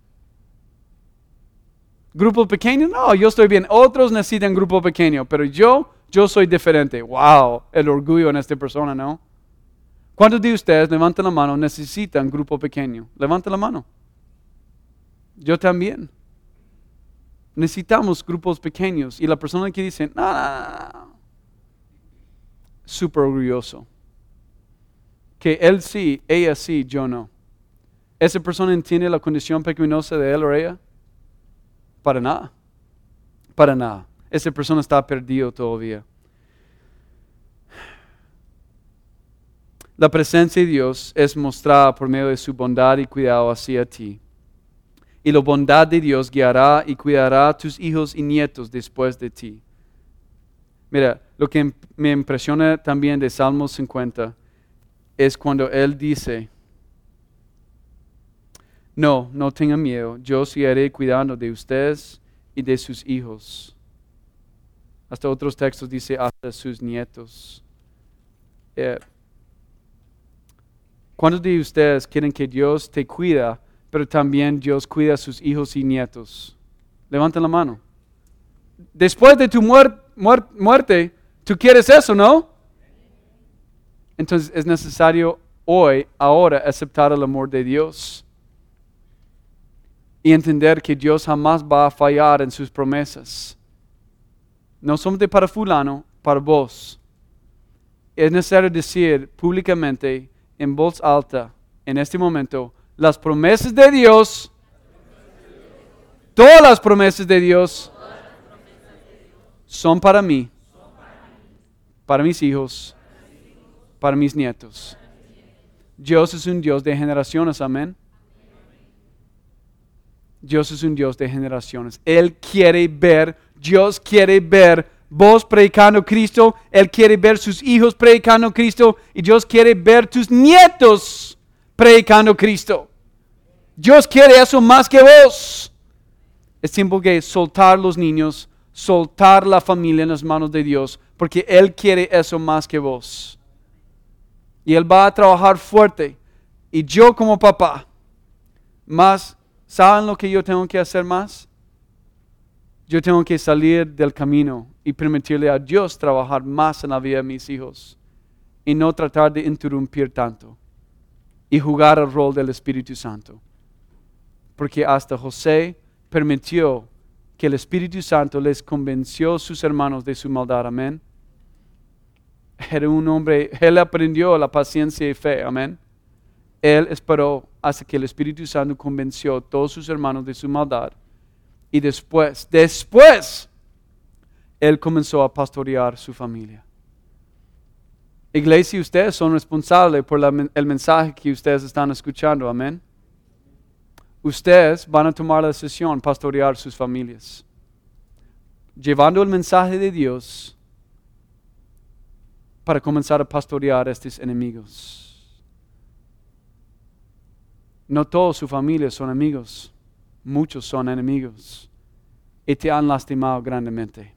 ¿Grupo pequeño? No, yo estoy bien. Otros necesitan grupo pequeño, pero yo soy diferente. Wow, el orgullo en esta persona, ¿no? ¿Cuántos de ustedes, levanten la mano, necesitan grupo pequeño? Levanten la mano. Yo también. Necesitamos grupos pequeños. Y la persona que dice, no. Súper orgulloso. Que él sí, ella sí, yo no. ¿Esa persona entiende la condición pecaminosa de él o ella? Para nada. Para nada. Esa persona está perdido todavía. La presencia de Dios es mostrada por medio de su bondad y cuidado hacia ti. Y la bondad de Dios guiará y cuidará a tus hijos y nietos después de ti. Mira, lo que me impresiona también de Salmo 50 es cuando Él dice, no tengan miedo, yo seguiré cuidando de ustedes y de sus hijos. Hasta otros textos dice, hasta sus nietos. ¿Cuántos de ustedes quieren que Dios te cuida, pero también Dios cuida a sus hijos y nietos? Levanten la mano. Después de tu muerte, tú quieres eso, ¿no? Entonces es necesario ahora, aceptar el amor de Dios y entender que Dios jamás va a fallar en sus promesas. No solamente para fulano, para vos. Es necesario decir públicamente, en voz alta, en este momento, las promesas de Dios, todas las promesas de Dios, son para mí, para mis hijos, para mis nietos. Dios es un Dios de generaciones, amén. Dios es un Dios de generaciones. Dios quiere ver vos predicando Cristo, Él quiere ver sus hijos predicando Cristo y Dios quiere ver tus nietos predicando Cristo. Dios quiere eso más que vos. Es tiempo que soltar los niños, soltar la familia en las manos de Dios, porque Él quiere eso más que vos. Y Él va a trabajar fuerte. Y yo como papá, ¿saben lo que yo tengo que hacer más? Yo tengo que salir del camino y permitirle a Dios trabajar más en la vida de mis hijos y no tratar de interrumpir tanto y jugar el rol del Espíritu Santo. Porque hasta José permitió que el Espíritu Santo les convenció a sus hermanos de su maldad, amén. Era un hombre, él aprendió la paciencia y fe, amén. Él esperó hasta que el Espíritu Santo convenció a todos sus hermanos de su maldad. Y después, Él comenzó a pastorear su familia. Iglesia, ustedes son responsables por el mensaje que ustedes están escuchando, amén. Ustedes van a tomar la decisión, pastorear sus familias. Llevando el mensaje de Dios para comenzar a pastorear a estos enemigos. No todos su familia son amigos. Muchos son enemigos y te han lastimado grandemente.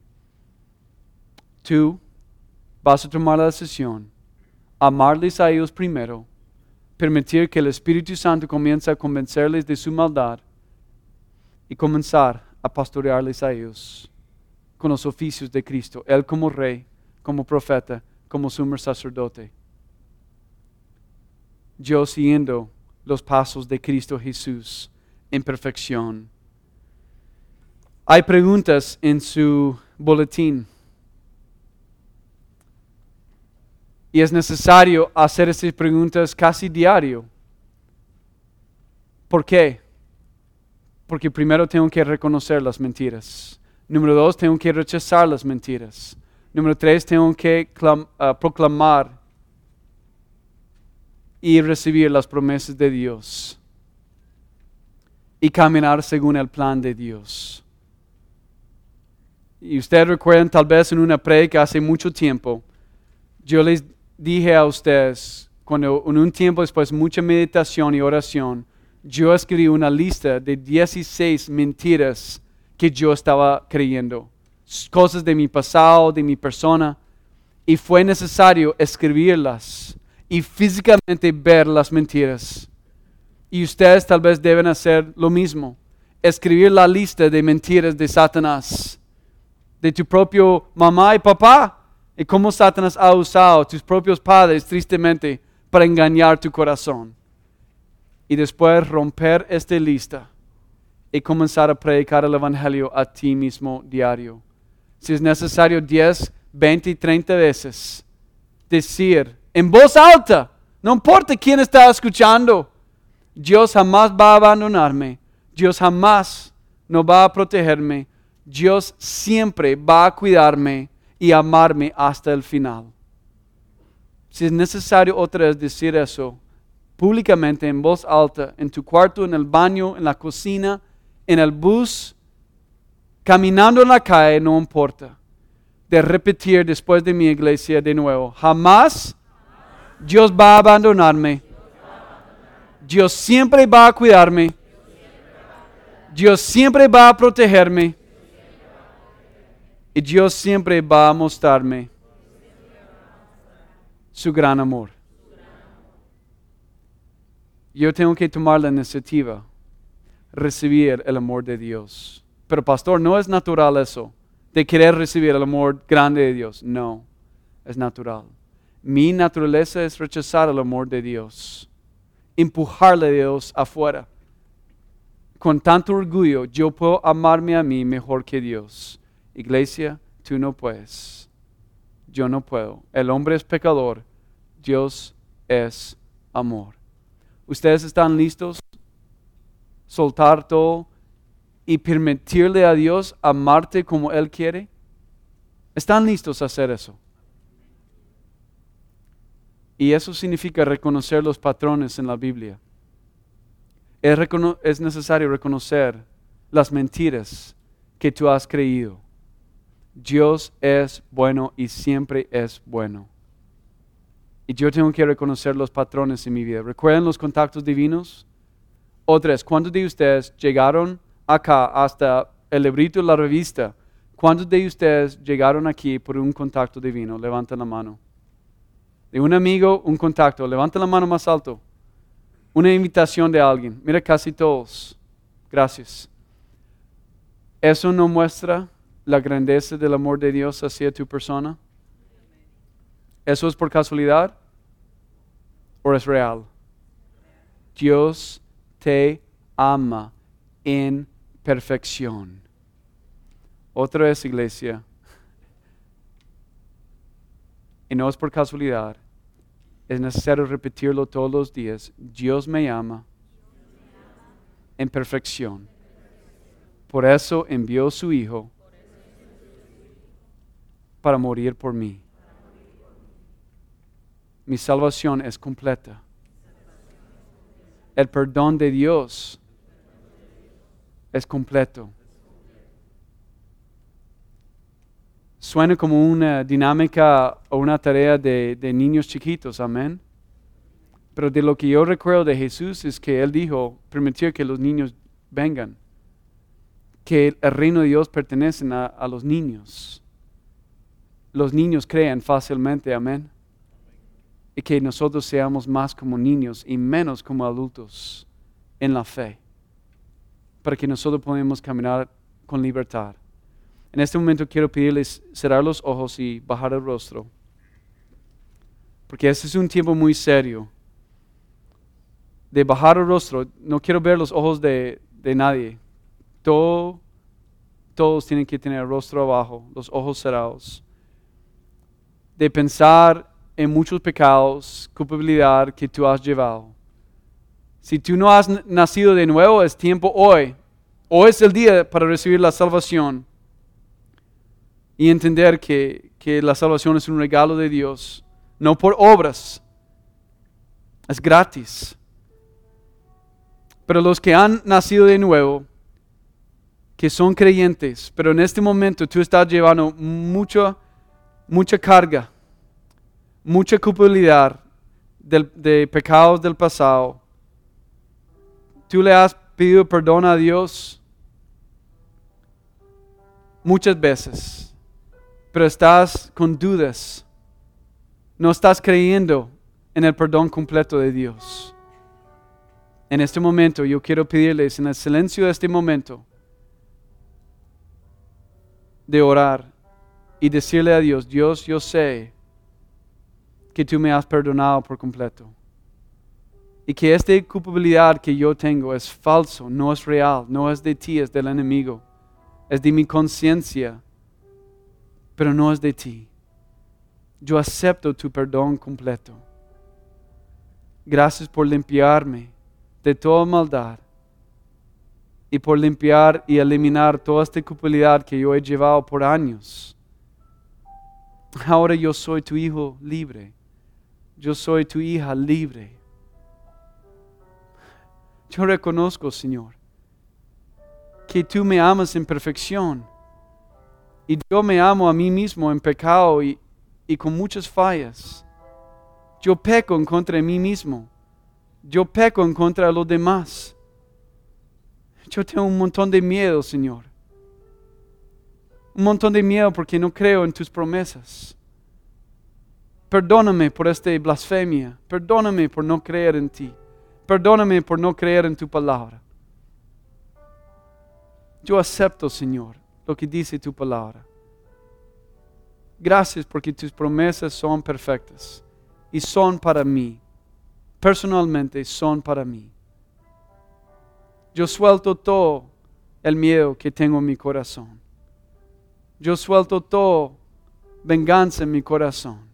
Tú vas a tomar la decisión, amarles a ellos primero, permitir que el Espíritu Santo comience a convencerles de su maldad y comenzar a pastorearles a ellos con los oficios de Cristo. Él como rey, como profeta, como sumo sacerdote. Yo siguiendo los pasos de Cristo Jesús en perfección. Hay preguntas en su boletín. Y es necesario hacer esas preguntas casi diario. ¿Por qué? Porque primero tengo que reconocer las mentiras. Número 2, tengo que rechazar las mentiras. Número 3, tengo que proclamar y recibir las promesas de Dios. Y caminar según el plan de Dios. Y ustedes recuerdan tal vez en una predica hace mucho tiempo, yo les dije a ustedes, cuando en un tiempo después mucha meditación y oración, yo escribí una lista de 16 mentiras que yo estaba creyendo. Cosas de mi pasado, de mi persona. Y fue necesario escribirlas y físicamente ver las mentiras. Y ustedes tal vez deben hacer lo mismo. Escribir la lista de mentiras de Satanás. De tu propio mamá y papá. Y cómo Satanás ha usado a tus propios padres tristemente para engañar tu corazón. Y después romper esta lista y comenzar a predicar el evangelio a ti mismo diario. Si es necesario 10, 20 y 30 veces decir en voz alta, no importa quién está escuchando, Dios jamás va a abandonarme, Dios jamás no va a protegerme, Dios siempre va a cuidarme y amarme hasta el final. Si es necesario otra vez decir eso públicamente en voz alta, en tu cuarto, en el baño, en la cocina, en el bus, caminando en la calle, no importa. De repetir después de mi iglesia de nuevo, jamás Dios va a abandonarme. Dios siempre va a cuidarme. Dios siempre va a protegerme. Y Dios siempre va a mostrarme su gran amor. Yo tengo que tomar la iniciativa, recibir el amor de Dios. Pero pastor, no es natural eso, de querer recibir el amor grande de Dios. No, es natural. Mi naturaleza es rechazar el amor de Dios, empujarle a Dios afuera. Con tanto orgullo, yo puedo amarme a mí mejor que Dios. Iglesia, tú no puedes. Yo no puedo. El hombre es pecador. Dios es amor. ¿Ustedes están listos? Soltar todo y permitirle a Dios amarte como Él quiere. ¿Están listos a hacer eso? Y eso significa reconocer los patrones en la Biblia. Es necesario reconocer las mentiras que tú has creído. Dios es bueno y siempre es bueno. Y yo tengo que reconocer los patrones en mi vida. ¿Recuerdan los contactos divinos? Otra vez, ¿cuántos de ustedes llegaron acá hasta el librito de la revista? ¿Cuántos de ustedes llegaron aquí por un contacto divino? Levanten la mano. De un amigo, un contacto. Levanten la mano más alto. Una invitación de alguien. Mira, casi todos. Gracias. ¿Eso no muestra la grandeza del amor de Dios hacia tu persona? ¿Eso es por casualidad? ¿O es real? Dios te ama en perfección. Otra vez, iglesia. Y no es por casualidad. Es necesario repetirlo todos los días. Dios me ama en perfección. Por eso envió a su Hijo para morir por mí. Mi salvación es completa. El perdón de Dios es completo. Suena como una dinámica o una tarea de niños chiquitos, amén. Pero de lo que yo recuerdo de Jesús es que Él dijo, permitir que los niños vengan. Que el reino de Dios pertenece a los niños. Los niños creen fácilmente, amén. Y que nosotros seamos más como niños y menos como adultos en la fe. Para que nosotros podamos caminar con libertad. En este momento quiero pedirles cerrar los ojos y bajar el rostro. Porque este es un tiempo muy serio. De bajar el rostro, no quiero ver los ojos de nadie. Todos tienen que tener el rostro abajo, los ojos cerrados. De pensar en muchos pecados, culpabilidad que tú has llevado. Si tú no has nacido de nuevo, es tiempo hoy. Hoy es el día para recibir la salvación. Y entender que la salvación es un regalo de Dios. No por obras. Es gratis. Pero los que han nacido de nuevo, que son creyentes, pero en este momento tú estás llevando mucha carga, mucha culpabilidad de pecados del pasado. Tú le has pedido perdón a Dios muchas veces, pero estás con dudas. No estás creyendo en el perdón completo de Dios. En este momento yo quiero pedirles, en el silencio de este momento, de orar y decirle a Dios: Dios, yo sé que tú me has perdonado por completo. Y que esta culpabilidad que yo tengo es falso, no es real, no es de ti, es del enemigo. Es de mi conciencia, pero no es de ti. Yo acepto tu perdón completo. Gracias por limpiarme de toda maldad y por limpiar y eliminar toda esta culpabilidad que yo he llevado por años. Ahora yo soy tu hijo libre. Yo soy tu hija libre. Yo reconozco, Señor, que tú me amas en perfección y yo me amo a mí mismo en pecado y con muchas fallas. Yo peco en contra de mí mismo. Yo peco en contra de los demás. Yo tengo un montón de miedo, Señor. Un montón de miedo porque no creo en tus promesas. Perdóname por esta blasfemia. Perdóname por no creer en ti. Perdóname por no creer en tu palabra. Yo acepto, Señor, lo que dice tu palabra. Gracias porque tus promesas son perfectas y son para mí. Personalmente son para mí. Yo suelto todo el miedo que tengo en mi corazón. Yo suelto todo venganza en mi corazón.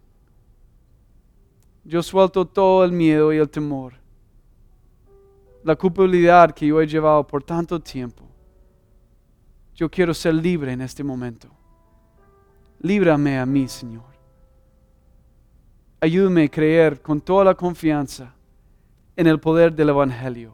Yo suelto todo el miedo y el temor. La culpabilidad que yo he llevado por tanto tiempo. Yo quiero ser libre en este momento. Líbrame a mí, Señor. Ayúdame a creer con toda la confianza en el poder del Evangelio.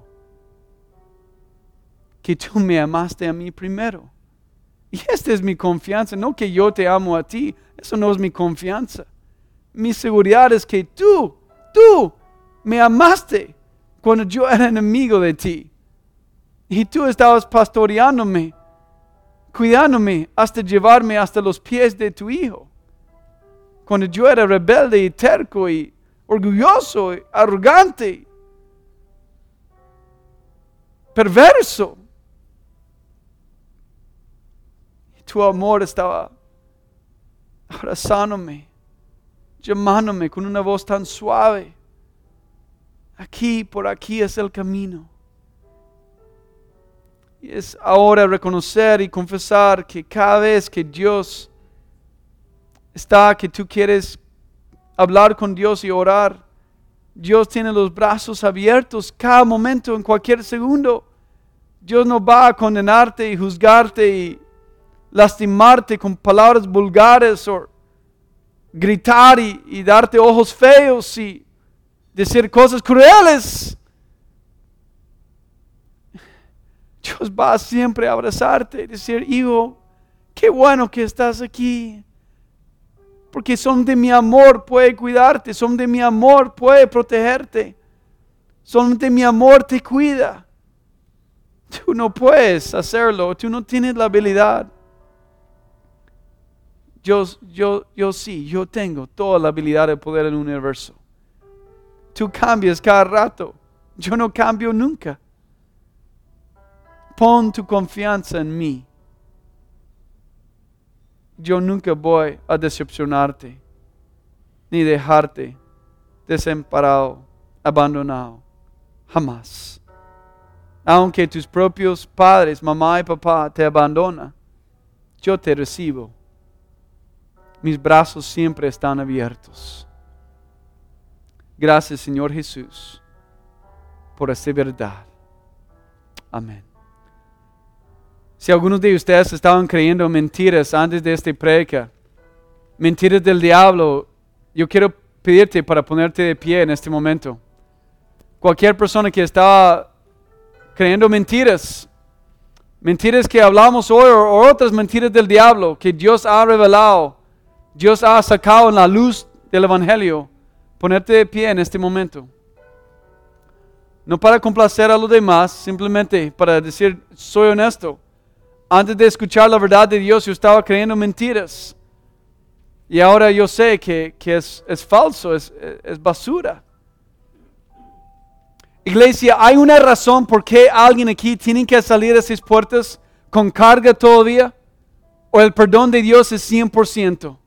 Que tú me amaste a mí primero. Y esta es mi confianza, no que yo te amo a ti. Eso no es mi confianza. Mi seguridad es que tú me amaste cuando yo era enemigo de ti. Y tú estabas pastoreándome, cuidándome hasta llevarme hasta los pies de tu Hijo. Cuando yo era rebelde y terco y orgulloso y arrogante, perverso. Y tu amor estaba abrazándome, llamándome con una voz tan suave. Aquí, por aquí es el camino. Y es ahora reconocer y confesar que cada vez que Dios está, que tú quieres hablar con Dios y orar, Dios tiene los brazos abiertos cada momento, en cualquier segundo. Dios no va a condenarte y juzgarte y lastimarte con palabras vulgares o gritar y darte ojos feos y decir cosas crueles. Dios va siempre a abrazarte y decir: hijo, qué bueno que estás aquí. Porque son de mi amor, puede cuidarte. Son de mi amor, puede protegerte. Son de mi amor, te cuida. Tú no puedes hacerlo. Tú no tienes la habilidad. Yo sí, yo tengo toda la habilidad de poder en el universo. Tú cambias cada rato. Yo no cambio nunca. Pon tu confianza en mí. Yo nunca voy a decepcionarte, ni dejarte desamparado, abandonado. Jamás. Aunque tus propios padres, mamá y papá, te abandonan, yo te recibo. Mis brazos siempre están abiertos. Gracias, Señor Jesús, por esta verdad. Amén. Si algunos de ustedes estaban creyendo mentiras antes de esta predica, mentiras del diablo, yo quiero pedirte para ponerte de pie en este momento. Cualquier persona que estaba creyendo mentiras, Mentiras que hablamos hoy o otras mentiras del diablo que Dios ha revelado. Dios ha sacado en la luz del Evangelio. Ponerte de pie en este momento. No para complacer a los demás, simplemente para decir, soy honesto. Antes de escuchar la verdad de Dios, yo estaba creyendo mentiras. Y ahora yo sé que es falso, es basura. Iglesia, ¿hay una razón por qué alguien aquí tiene que salir de esas puertas con carga todavía? ¿O el perdón de Dios es 100%?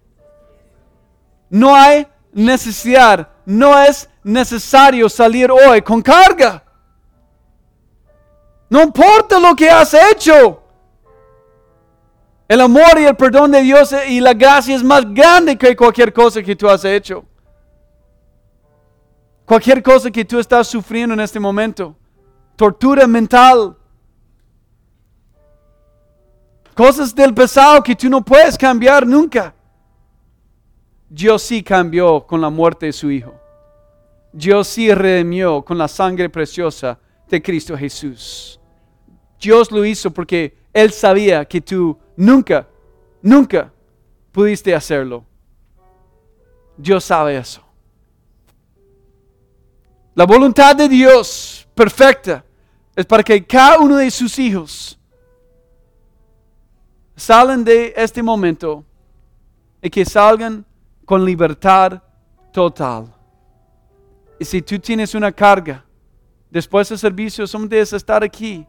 No hay necesidad, no es necesario salir hoy con carga. No importa lo que has hecho. El amor y el perdón de Dios y la gracia es más grande que cualquier cosa que tú has hecho. Cualquier cosa que tú estás sufriendo en este momento. Tortura mental. Cosas del pasado que tú no puedes cambiar nunca. Dios sí cambió con la muerte de su Hijo. Dios sí redimió con la sangre preciosa de Cristo Jesús. Dios lo hizo porque Él sabía que tú nunca pudiste hacerlo. Dios sabe eso. La voluntad de Dios perfecta es para que cada uno de sus hijos salgan de este momento y que salgan con libertad total. Y si tú tienes una carga, después del servicio, solamente es estar aquí,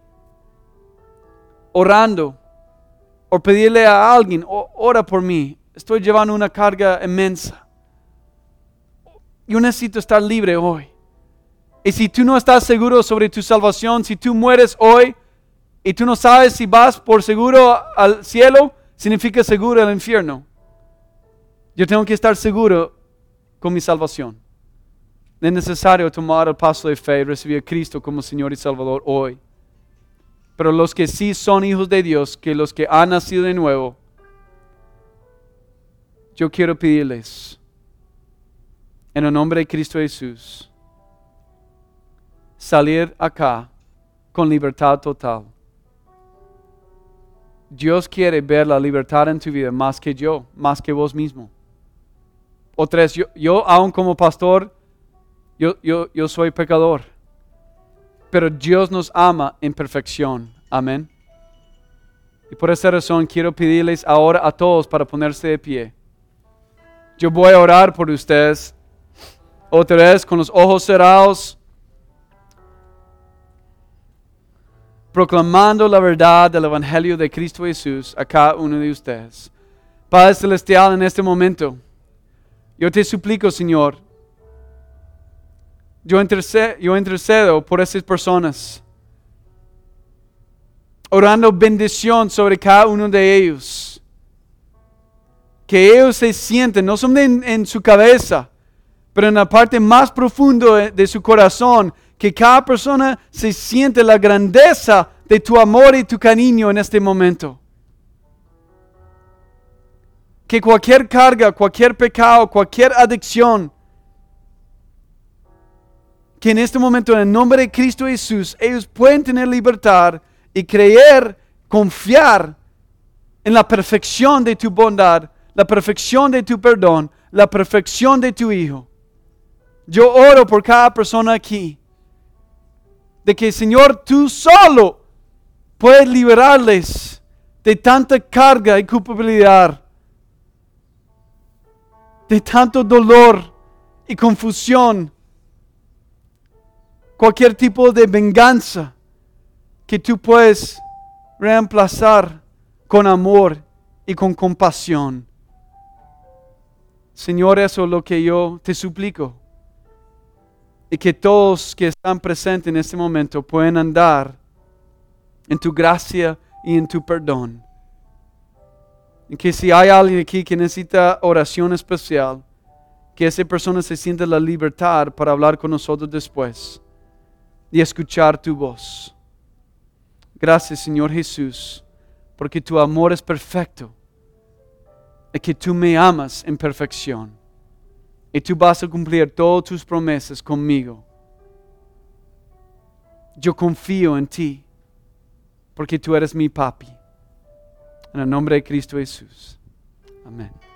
orando, o pedirle a alguien, ora por mí, estoy llevando una carga inmensa. Yo necesito estar libre hoy. Y si tú no estás seguro sobre tu salvación, si tú mueres hoy y tú no sabes si vas por seguro al cielo, significa seguro al infierno. Yo tengo que estar seguro con mi salvación. Es necesario tomar el paso de fe y recibir a Cristo como Señor y Salvador hoy. Pero los que sí son hijos de Dios, que los que han nacido de nuevo, yo quiero pedirles, en el nombre de Cristo Jesús, salir acá con libertad total. Dios quiere ver la libertad en tu vida más que yo, más que vos mismo. O tres, yo aún como pastor, yo soy pecador. Pero Dios nos ama en perfección. Amén. Y por esa razón quiero pedirles ahora a todos para ponerse de pie. Yo voy a orar por ustedes. Otra vez con los ojos cerrados. Proclamando la verdad del Evangelio de Cristo Jesús a cada uno de ustedes. Padre Celestial, en este momento, yo te suplico, Señor, yo intercedo por esas personas, orando bendición sobre cada uno de ellos. Que ellos se sienten, no solo en su cabeza, pero en la parte más profunda de su corazón, que cada persona se siente la grandeza de tu amor y tu cariño en este momento. Que cualquier carga, cualquier pecado, cualquier adicción, que en este momento en el nombre de Cristo Jesús, ellos pueden tener libertad y creer, confiar en la perfección de tu bondad, la perfección de tu perdón, la perfección de tu Hijo. Yo oro por cada persona aquí, de que Señor, tú solo puedes liberarles de tanta carga y culpabilidad, de tanto dolor y confusión, cualquier tipo de venganza que tú puedes reemplazar con amor y con compasión. Señor, eso es lo que yo te suplico. Y que todos que están presentes en este momento puedan andar en tu gracia y en tu perdón. Y que si hay alguien aquí que necesita oración especial, que esa persona se sienta la libertad para hablar con nosotros después y escuchar tu voz. Gracias, Señor Jesús, porque tu amor es perfecto y que tú me amas en perfección. Y tú vas a cumplir todas tus promesas conmigo. Yo confío en ti. porque tú eres mi papi. En el nombre de Cristo Jesús. Amén.